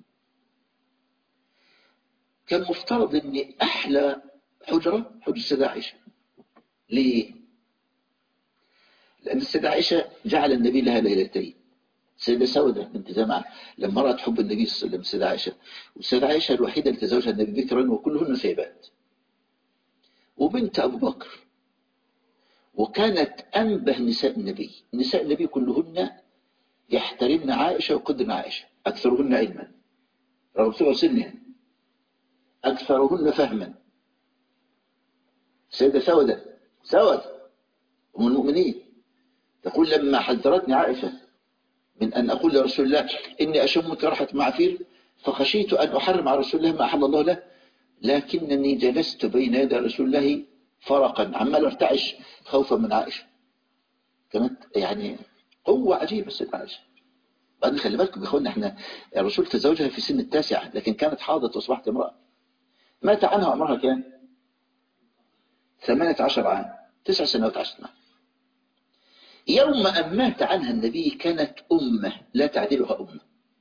كان مفترض ان احلى حجرة حجرة السيدة عائشة. ليه؟ لان السيدة عائشة جعل النبي لها ليلتين. السيدة سودة بنت زمعة لما رأت حب النبي صلى الله عليه وسلم السيدة عائشة، والسيدة عائشة الوحيدة اللي تزوجها النبي بكرا وكلهن ثيبات، وبنت أبو بكر، وكانت أنبه نساء النبي. نساء النبي كلهن يحترمن عائشة وقدرن عائشة، أكثرهن علما رغم صغر سنها، أكثرهن فهما. السيدة سودة سودة أم المؤمنين تقول لما حذرتني عائشة من أن أقول لرسول الله إني أشم كرحة معافير فخشيت أن أحرم على رسول الله ما أحل الله له، لكنني جلست بين يدي رسول الله فرقا عمال ارتعش خوفا من عائشة. كانت يعني قوة عجيبة السيدة عائشة. بعدين خلي بالكم يا اخوانا، احنا الرسول تزوجها في سن التاسعة لكن كانت حاضت واصبحت امرأة. مات عنها عمرها كام؟ ثمانية عشر عام، تسع سنوات عشر عام. يوم أن مات عنها النبي كانت أمة لا تعدلها أمة.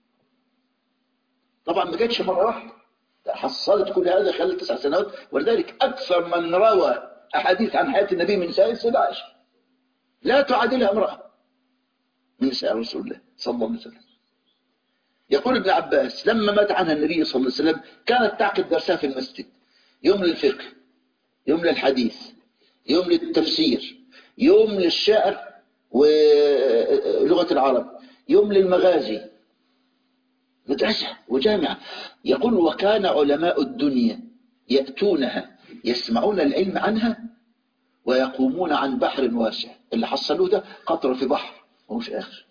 طبعا ما جاتش مرة واحدة، حصلت كل هذا خلال تسع سنوات. ولذلك أكثر من روى أحاديث عن حياة النبي من نساء السيدة عائشة لا تعادلها امرأة من نساء رسول الله صلى الله عليه وسلم. يقول ابن عباس لما مات عنها النبي صلى الله عليه وسلم كانت تعقد درسها في المسجد، يوم للفقه، يوم للحديث، يوم للتفسير، يوم للشعر ولغة العرب، يوم للمغازي، مدرسة وجامعة. يقول وكان علماء الدنيا يأتونها يسمعون العلم عنها ويقومون عن بحر واسع. اللي حصلوه ده قطرة في بحر ومش آخر.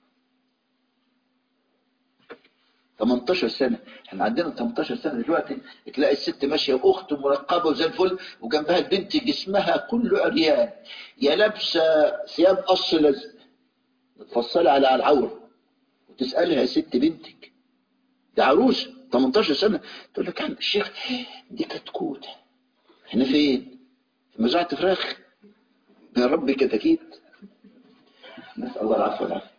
ثمانية عشر سنة، احنا عندنا ثمانية عشر سنة دلوقتي تلاقي الست ماشية واخت مرقبة وزي الفل وجنبها البنت جسمها كله عريان، يا لابسة ثياب قص لزق متفصلة على العورة، وتسألها يا ست بنتك ده عروس ثمانية عشر سنة، تقول لك عم الشيخ دي كتكوتة، احنا فين؟ في مزرعة فراخ يا رب كتاكيت. نسأل الله العفو والعافية.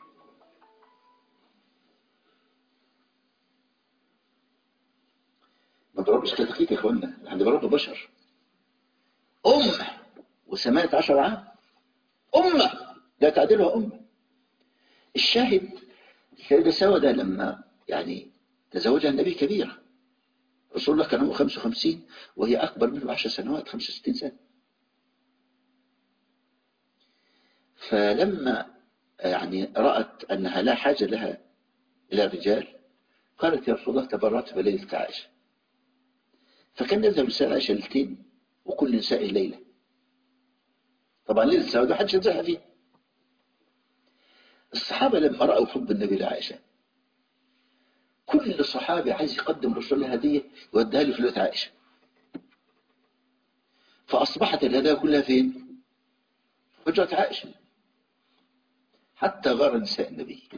ما ضربش كتاكيت يا اخوانا، احنا ضربنا بشر. أمة وثمانية عشر عام، أمة لا تعدلها أمة. الشاهد السيدة سودة لما يعني تزوجها النبي كبيرة، رسول الله كان عمره خمسة وخمسين وهي أكبر منه عشر سنوات، خمسة وستين سنة. فلما يعني رأت أنها لا حاجة لها إلى الرجال قالت يا رسول الله تبرعت بليلة عائشة. فكان يذهب نساء عائشة ليلتين وكل نساء ليلة. طبعا ليلة السعودة حدش ينزلها فيه. الصحابة لما رأوا حب النبي لعائشة كل صحابي عايز يقدم رسول الله هدية يوديها له في ليلة عائشة. فأصبحت الهدايا كلها فين؟ حجرة عائشة. حتى غار نساء النبي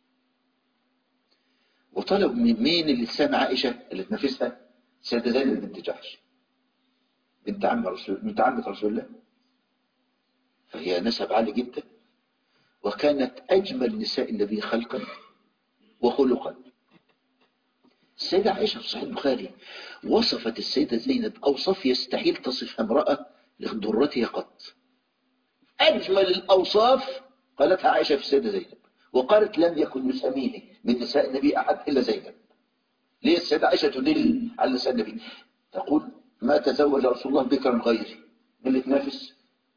وطلب من مين اللي تسامع عائشة اللي تنافسها؟ سيدة زينب بنت جحش بنت عم رسول بنت عمة رسول الله. فهي نسب عالي جدا وكانت أجمل نساء النبي خلقا وخلقا. السيدة عائشة في صحيح البخاري وصفت السيدة زينب أوصاف يستحيل تصفها امرأة لضرتها قط. أجمل الأوصاف قالتها عائشة في السيدة زينب، وقالت لم يكن يسميني من نساء النبي أحد إلا زينب. ليه السيدة عائشة تدل على نساء النبي؟ تقول ما تزوج رسول الله بكرا غيري من اللي تنافس.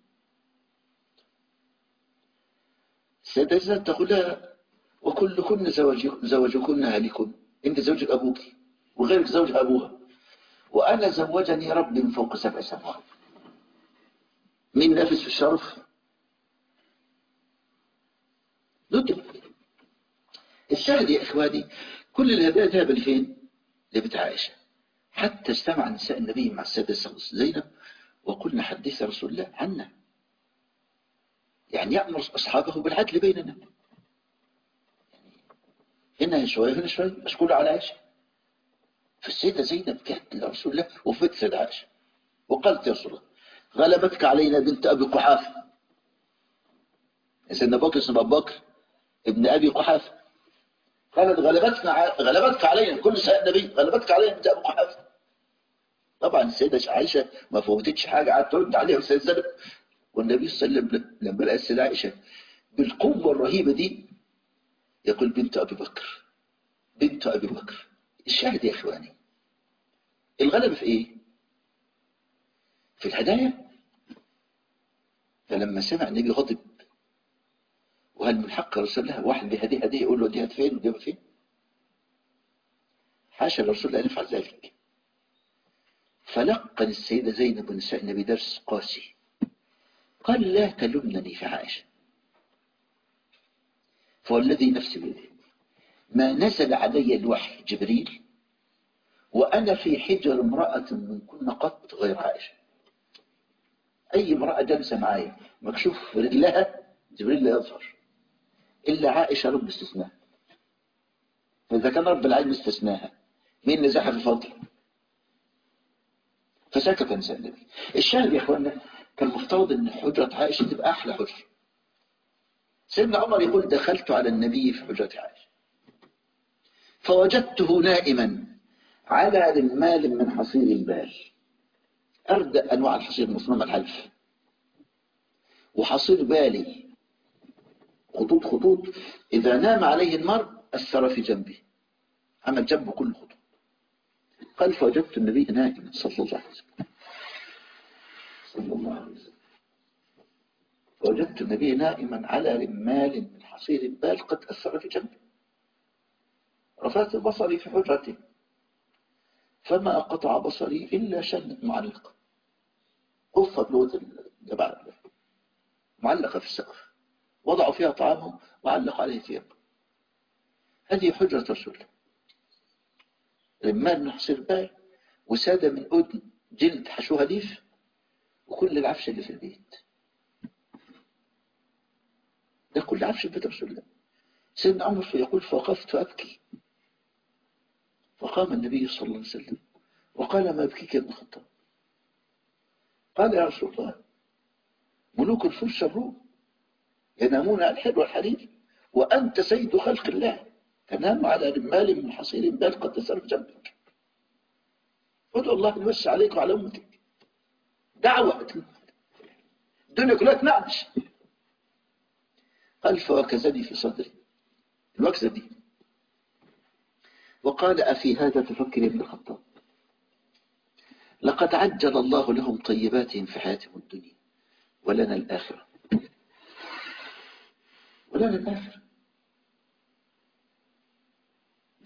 السيدة زينب تقول لها وكلكن زوجكن هالكن، انت زوجك ابوك وغيرك زوج ابوها، وانا زوجني ربي من فوق سبع سماوات. مين نافس في الشرف؟ ندرك. الشاهد يا اخواني كل الهدايا ذهب لفين؟ لبيت عائشه. حتى اجتمع نساء النبي مع السيده زينب وقلنا حدث رسول الله عنا، يعني يأمر اصحابه بالعدل بيننا، هنا شويه هنا شويه مش كله على عائشه. فالسيدة زينب جاءت لرسول الله وفي بيت سيدة عائشة وقالت يا رسول الله غلبتك علينا بنت أبي قحافة. سيدنا بكر اسمه أبو بكر ابن أبي قحافة. قالت غلبتنا غلبتك علينا كل سيدة النبي غلبتك علينا بنت أبي قحافة. طبعا السيدة عائشة ما فوتتش حاجة قعدت ترد عليها السيدة زينب. والنبي صلى الله عليه وسلم لما لقى السيدة عائشة بالقوة الرهيبة دي يقول بنت أبي بكر بنت أبي بكر. الشاهد يا إخواني الغلبة في إيه؟ في الهدايا. فلما سمع النبي غضب وهل من حق رسول الله واحد بهديه هديه يقول له دي فين ودي فين؟ حاشا الرسول الله يفعل ذلك. فلقن السيدة زينب ونساء النبي درس قاسي. قال لا تلمنني في عائشة فوالذي نفسي بيده ما نزل علي الوحي جبريل وأنا في حجر امرأة من كن قط غير عائشة. أي امرأة جالسة معايا مكشوف رجلها جبريل لا يظهر إلا عائشة رب استثناء. فإذا كان رب العالمين استثناها مين نزاحها في الفضل؟ فسكت نساء النبي. الشاهد يا إخواننا كان مفترض أن حجرة عائشة تبقى أحلى حجرة. سيدنا عمر يقول دخلت على النبي في حجرة عائشة فوجدته نائما على رمال من حصير البال. أردى أنواع الحصير مصنوع الحلف وحصير بالي خطوط خطوط إذا نام عليه المرء أثر في جنبه عمل جنبه كل خطوط. قال فوجدت النبي نائما صلى الله عليه وسلم صلى الله عليه وسلم وجدت النبي نائما على رمال من حصير البال قد أثر في جنبه. رفعت بصري في حجرته فما قطع بصري إلا شنة معلقة قفة بلوت الجبال معلقة في السقف وضعوا فيها طعامهم وعلق عليه ثيابه. هذه حجرة رسول الله. رمال من حصير البال وسادة من أذن جلد حشوها ليف وكل العفش اللي في البيت ده كل عفش بيت رسول الله. سيدنا عمر يقول فوقفت أبكي فقام النبي صلى الله عليه وسلم وقال ما يبكيك يا ابن الخطاب؟ قال يا رسول الله ملوك الفرس الروم ينامون على الحر والحرير وأنت سيد خلق الله تنام على رمال من حصير بال قد تسر في جنبك. ادعو الله يوسع عليك وعلى أمتك. دعوة الدنيا كلها تنعش. قال فوكزني في صدري الوكزة دي وقال أفي هذا تفكر يا ابن الخطاب؟ لقد عجل الله لهم طيباتهم في حياتهم الدنيا ولنا الآخرة ولنا الآخرة.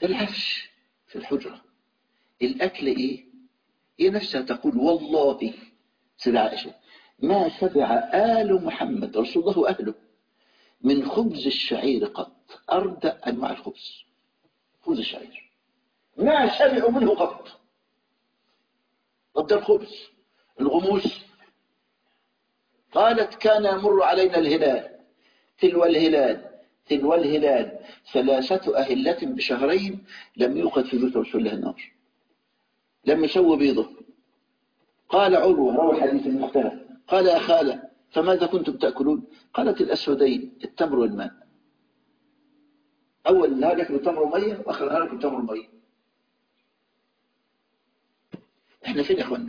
العفش في الحجرة. الأكل إيه؟ هي نفسها تقول والله سيدة عائشة ما شبع آل محمد رسول الله وأهله من خبز الشعير قط، أردى أنواع الخبز، خبز الشعير ما شبعوا منه قط. ضد الخبز الغموس. قالت كان يمر علينا الهلال تلو الهلال تلو الهلال ثلاثة أهلة بشهرين لم يوقد في بيت رسول الله النار، لم يسوي بيضه. قال عروة روى حديث مختلف قال يا خالة فماذا كنتم تأكلون؟ قالت الأسودين التمر والماء. أول النهار يأكلوا تمر ومية وآخر النهار يأكلوا تمر ومية. إحنا فين يا أخوانا؟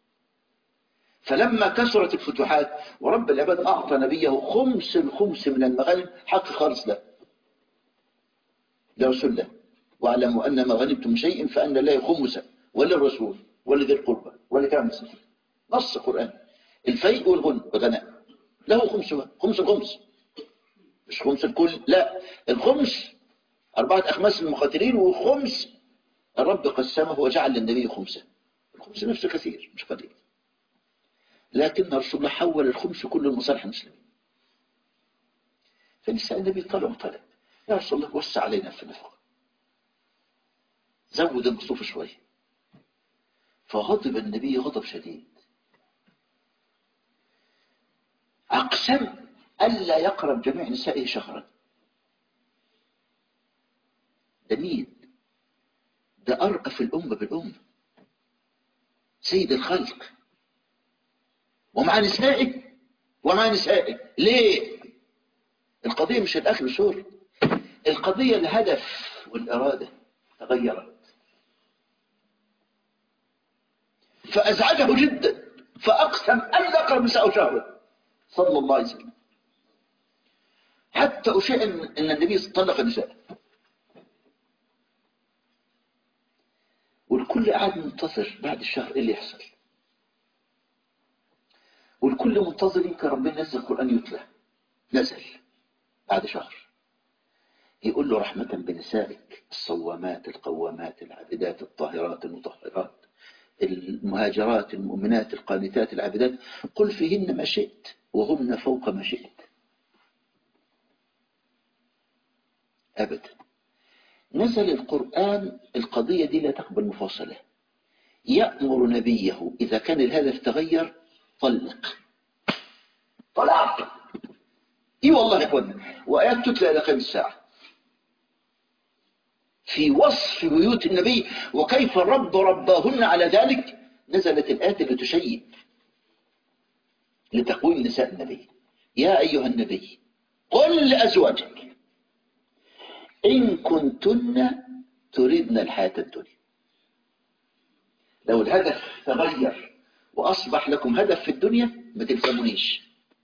فلما كثرت الفتوحات ورب العباد أعطى نبيه خمس الخمس من المغانم حق خالص له لرسول الله، واعلموا أن ما غنمتم شيء فأن لا خمسا وللرسول ولذي القربى ولكام مسلم. نص القرآن الفيء والغناء له خمس خمس الخمس، مش خمس الكل، لا الخمس أربعة أخماس المقاتلين وخمس الرب قسمه وجعل للنبي خمسة. الخمس نفسه كثير مش قليل، لكن رسول الله حول الخمس كله لمصالح المسلمين. فنسأل النبي طلب طلب يا رسول الله وسع علينا في النفقة، زود المصروف شوية. فغضب النبي غضب شديد، أقسم ألا يقرب جميع نسائه شهرا. ده مين؟ ده أرأف الأمة بالأمة، سيد الخلق، ومع نسائه ومع نسائه. ليه؟ القضية مش الأكل والشرب، القضية الهدف والإرادة تغيرت، فأزعجه جدا فأقسم أن لا يقرب نساءه شهرا صلى الله عليه وسلم، حتى أشيع أن النبي طلق نساءه. والكل قاعد منتظر بعد الشهر إيه اللي يحصل، والكل منتظر يمكن ربنا نزل القرآن يتلى. نزل بعد شهر يقول له رحمة بنسائك الصوامات القوامات العابدات الطاهرات المطهرات المهاجرات المؤمنات القانتات العابدات قل فيهن ما شئت وهن فوق ما شئت. أبدا. نزل القرآن القضية دي لا تقبل مفاصلة، يأمر نبيه إذا كان الهدف تغير طلق طلاق. اي والله يا اخوانا، وآيات تتلى إلى قيام الساعة في وصف بيوت النبي وكيف الرب رباهن على ذلك. نزلت الآيات اللي تشيد لتقويم نساء النبي. يا أيها النبي قل لأزواجك إن كنتن تريدن الحياة الدنيا. لو الهدف تغير وأصبح لكم هدف في الدنيا ما تلزمونيش.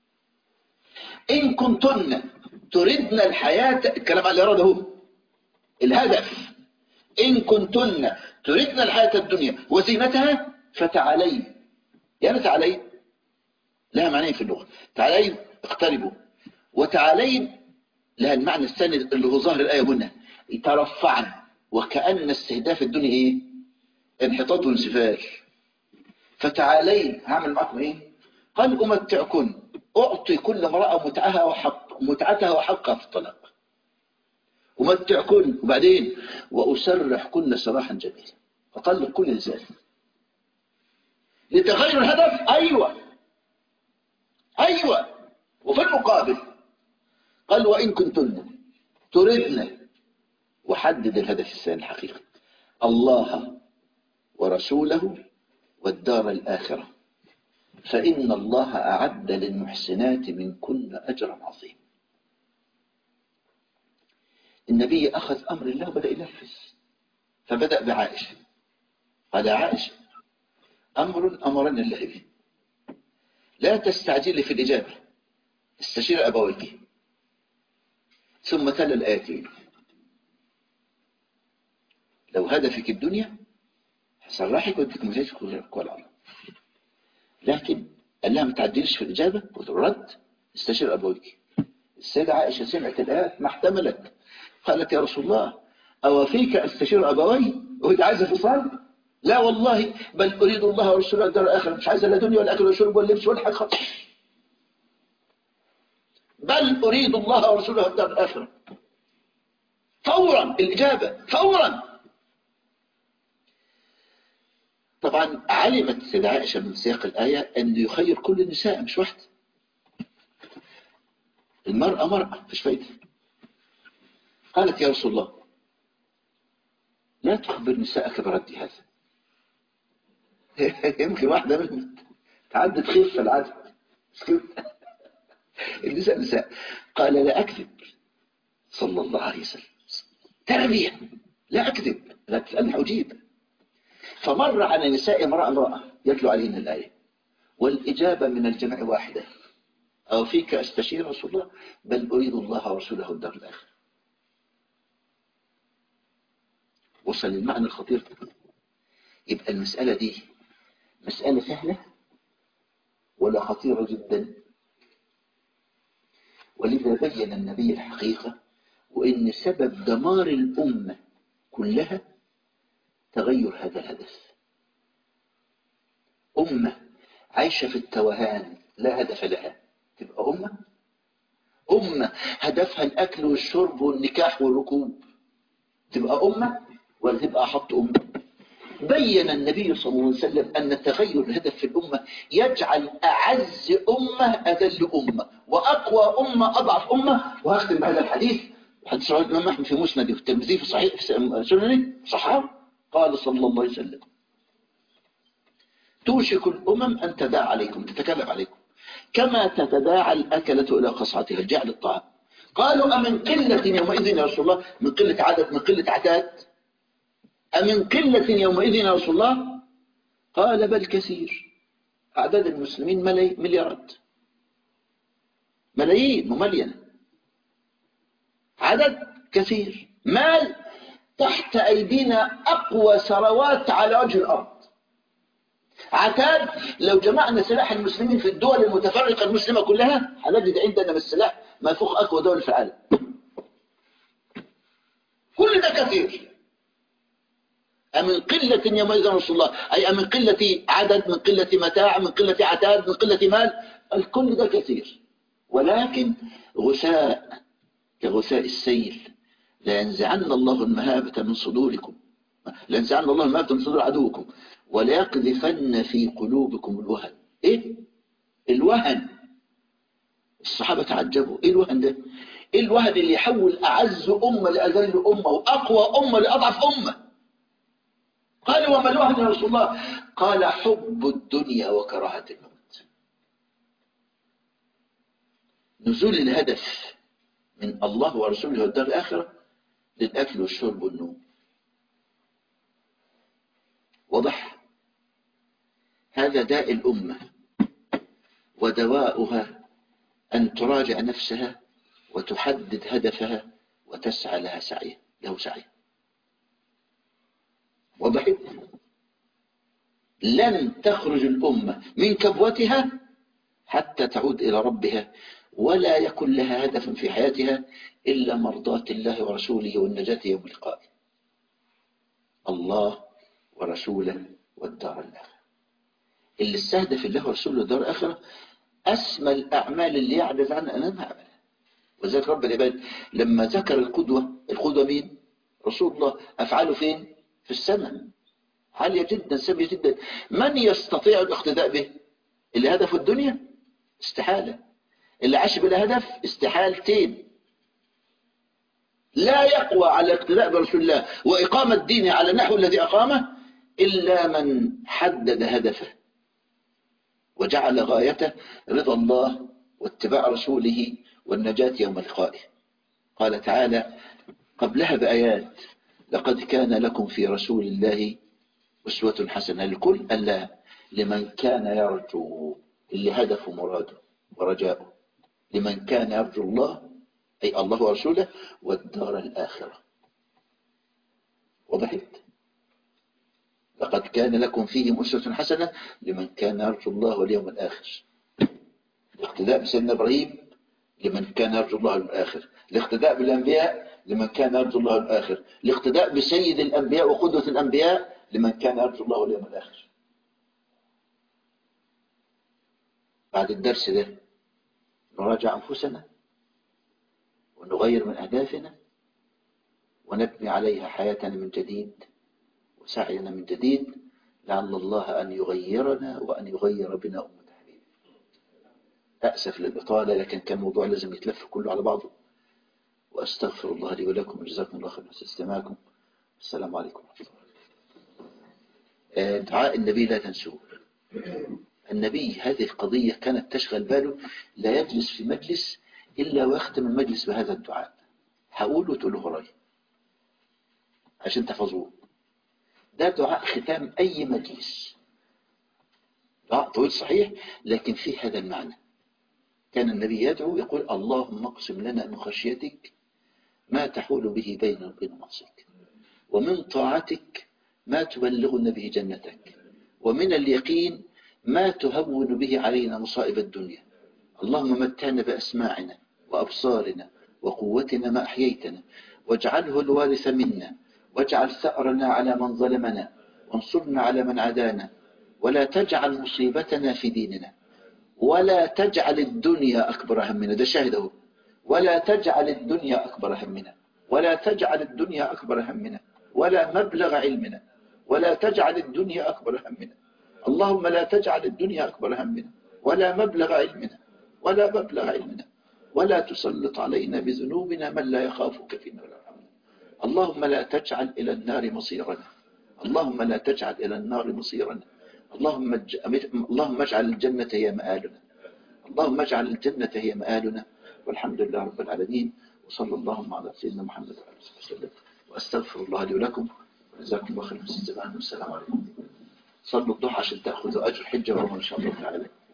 إن كنتن تريدن الحياة، الكلام على الإرادة هو الهدف. إن كنتن تريدن الحياة الدنيا وزينتها فتعالين. يعني تعالين لها معنى في اللغة، تعالين اقتربوا، وتعالين لها المعنى الثاني اللي هو ظاهر الآية هنا يترفعن، وكأن استهداف الدنيا ايه؟ انحطاط وانسفال. فتعالين هعمل معكم ايه؟ قال أمتعكن، أعطي كل امرأة متعها وحق متعتها وحقها في الطلاق، أمتعكن، وبعدين وأسرح كل سراحا جميلا، أطلق كل إنسان لتغير الهدف. أيوة أيوة. وفي المقابل قال وإن كنتن تردن، وحدد الهدف الثاني الحقيقي، الله ورسوله والدار الآخرة، فإن الله أعد للمحسنات منكن أجرا عظيما. النبي أخذ أمر الله وبدأ ينفذ، فبدأ بعائشة. قال عائشة أمر أمرنا الله به، لا تستعجلي في الإجابة، استشير أبويك. ثم تلا الآيتين: لو هدفك الدنيا هسرحك واديك مزاجك والعرض، لكن قال لها ما تعدلش في الإجابة والرد، استشير أبويك. السيدة عائشة سمعت الآيات ما احتملت، قالت يا رسول الله أو فيك أستشير أبوي وأنت عايز فصال؟ لا والله، بل أريد الله ورسوله الدار الآخرة، مش عايز لا دنيا ولا أكل ولا شرب ولا لبس ولا حاجة خالص، بل أريد الله ورسوله الدار الآخرة. فورا الإجابة فورا. طبعا علمت سيدة عائشة من سياق الآية أن يخير كل النساء مش واحدة، المرأة مرأة مش فايدة. قالت يا رسول الله لا تخبر نساءك بردي هذا. يمكن واحدة منهم تعدت خيف في العدد. النساء نساء. قال لا أكذب صلى الله عليه وسلم، تربية، لا أكذب، لا تسألني أجيب. فمر على نساء امرأة امرأة يتلو عليهن الآية، والإجابة من الجمع واحدة، أو فيك أستشير رسول الله، بل أريد الله ورسوله الدار الآخرة. وصل المعنى الخطير. يبقى المسألة دي مسألة سهلة ولا خطيرة جدا؟ ولذا بين النبي الحقيقة، وإن سبب دمار الأمة كلها تغير هذا الهدف. أمة عايشة في التوهان لا هدف لها تبقى أمة؟ أمة هدفها الأكل والشرب والنكاح والركوب تبقى أمة؟ ولا تبقى حط أمة؟ بين النبي صلى الله عليه وسلم أن تغير الهدف في الأمة يجعل أعز أمة أذل أمة، وأقوى أمة أضعف أمة. وهختم بهذا الحديث، حديث رواه الإمام أحمد في مسنده وفي الترمذي في صحيح في سننه صحابه، قال صلى الله عليه وسلم توشك الأمم أن تداعى عليكم، تتكلم عليكم كما تتداعى الأكلة إلى قصعتها، جعل الطعام. قالوا أمن قلة يومئذ يا رسول الله؟ من قلة عدد، من قلة عتاد؟ أمن قلة يومئذ يا رسول الله؟ قال بل كثير. أعداد المسلمين ملي... مليارات، ملايين مملينة، عدد كثير، مال تحت أيدينا أقوى ثروات على وجه الأرض. عتاد لو جمعنا سلاح المسلمين في الدول المتفرقة المسلمة كلها هنجد عندنا بالسلاح ما يفوق أقوى دول في العالم. كل ده كثير. أمن قلة يومئذ رسول الله، أي أمن قلة عدد، من قلة متاع، من قلة عتاد، من قلة مال، الكل ده كثير. ولكن غثاء كغثاء السيل، لا ينزعن الله المهابة من صدوركم، لا ينزعن الله المهابة من صدور عدوكم، ولا يقذفن في قلوبكم الوهن. إيه الوهن؟ الصحابة تعجبوا، إيه الوهن ده؟ إيه الوهن اللي يحول أعز أمة لأذل أمة، وأقوى أمة لأضعف أمة؟ قالوا وما الوهن يا رسول الله؟ قال حب الدنيا وكراهة الموت. نزول الهدف من الله ورسوله والدار الآخرة للأكل والشرب والنوم. واضح؟ هذا داء الأمة، ودواؤها أن تراجع نفسها وتحدد هدفها وتسعى لها سعي له سعي. وضحت؟ لن تخرج الأمة من كبوتها حتى تعود إلى ربها، ولا يكن لها هدف في حياتها إلا مرضاة الله ورسوله والنجاة يوم اللقاء. الله ورسوله والدار الآخرة. اللي استهدف الله ورسوله والدار الآخرة أسمى الأعمال اللي يعجز عنها أن نعملها. وذلك رب العباد لما ذكر القدوة، القدوة مين؟ رسول الله. أفعاله فين؟ في السماء، عالية جدا، سامية جدا. من يستطيع الاقتداء به؟ اللي هدفه الدنيا استحالة، اللي عاش بلا هدف استحالتين. لا يقوى على الاقتداء برسول الله وإقامة دينه على النحو الذي أقامه إلا من حدد هدفه وجعل غايته رضا الله واتباع رسوله والنجاة يوم لقائه. قال تعالى قبلها بآيات لقد كان لكم في رسول الله أسوة حسنة لكل ألا لمن كان يرجو، اللي هدفه مراده ورجاؤه، لمن كان يرجو الله أي الله ورسوله والدار الآخرة. وضحت؟ لقد كان لكم فيهم أسوة حسنة لمن كان يرجو الله واليوم الآخر. الاقتداء بسيدنا إبراهيم لمن كان يرجو الله الآخر، الاقتداء بالأنبياء لمن كان يرجو الله الآخر، الاقتداء بسيد الأنبياء وقدوة الأنبياء لمن كان يرجو الله واليوم الآخر. بعد الدرس ده نراجع أنفسنا ونغير من أهدافنا ونبني عليها حياتنا من جديد وسعينا من جديد، لعل الله أن يغيرنا وأن يغير بنا أمة حبيبي. أأسف للإطالة، لكن كان موضوع لازم يتلف كله على بعضه. وأستغفر الله لي ولكم وجزاكم الله خير على استماعكم. السلام عليكم ورحمة الله. دعاء النبي لا تنسوه. النبي هذه القضية كانت تشغل باله، لا يجلس في مجلس إلا ويختم المجلس بهذا الدعاء. هقوله تقوله وراي عشان تحفظوه. ده دعاء ختام أي مجلس، دعاء طويل صحيح لكن فيه هذا المعنى. كان النبي يدعو يقول: اللهم اقسم لنا من خشيتك ما تحول به بيننا وبين معصيتك، ومن طاعتك ما تبلغنا به جنتك، ومن اليقين ما تهون به علينا مصائب الدنيا. اللهم متعنا بأسماعنا وأبصارنا وقوتنا ما أحييتنا، واجعله الوارث منا، واجعل ثأرنا على من ظلمنا، وانصرنا على من عادانا، ولا تجعل مصيبتنا في ديننا، ولا تجعل الدنيا أكبر همنا. ده شاهده: ولا تجعل الدنيا أكبر همنا، ولا تجعل الدنيا أكبر همنا، ولا مبلغ علمنا، ولا تجعل الدنيا أكبر همنا. اللهم لا تجعل الدنيا أكبر همنا، ولا مبلغ علمنا، ولا مبلغ علمنا، ولا تسلط علينا بذنوبنا من لا يخافك فينا ولا يرحمنا. اللهم لا تجعل إلى النار مصيرنا، اللهم لا تجعل إلى النار مصيرنا. اللهم اج... اللهم اجعل الجنة هي مآلنا، اللهم اجعل الجنة هي مآلنا. والحمد لله رب العالمين، وصلى اللهم على سيدنا محمد وعلى آله وسلم. وأستغفر الله لي ولكم، وجزاكم الله خير. والسلام عليكم. صلوا الضحى عشان تأخذوا أجر حجة وعمرة إن شاء الله تعالى.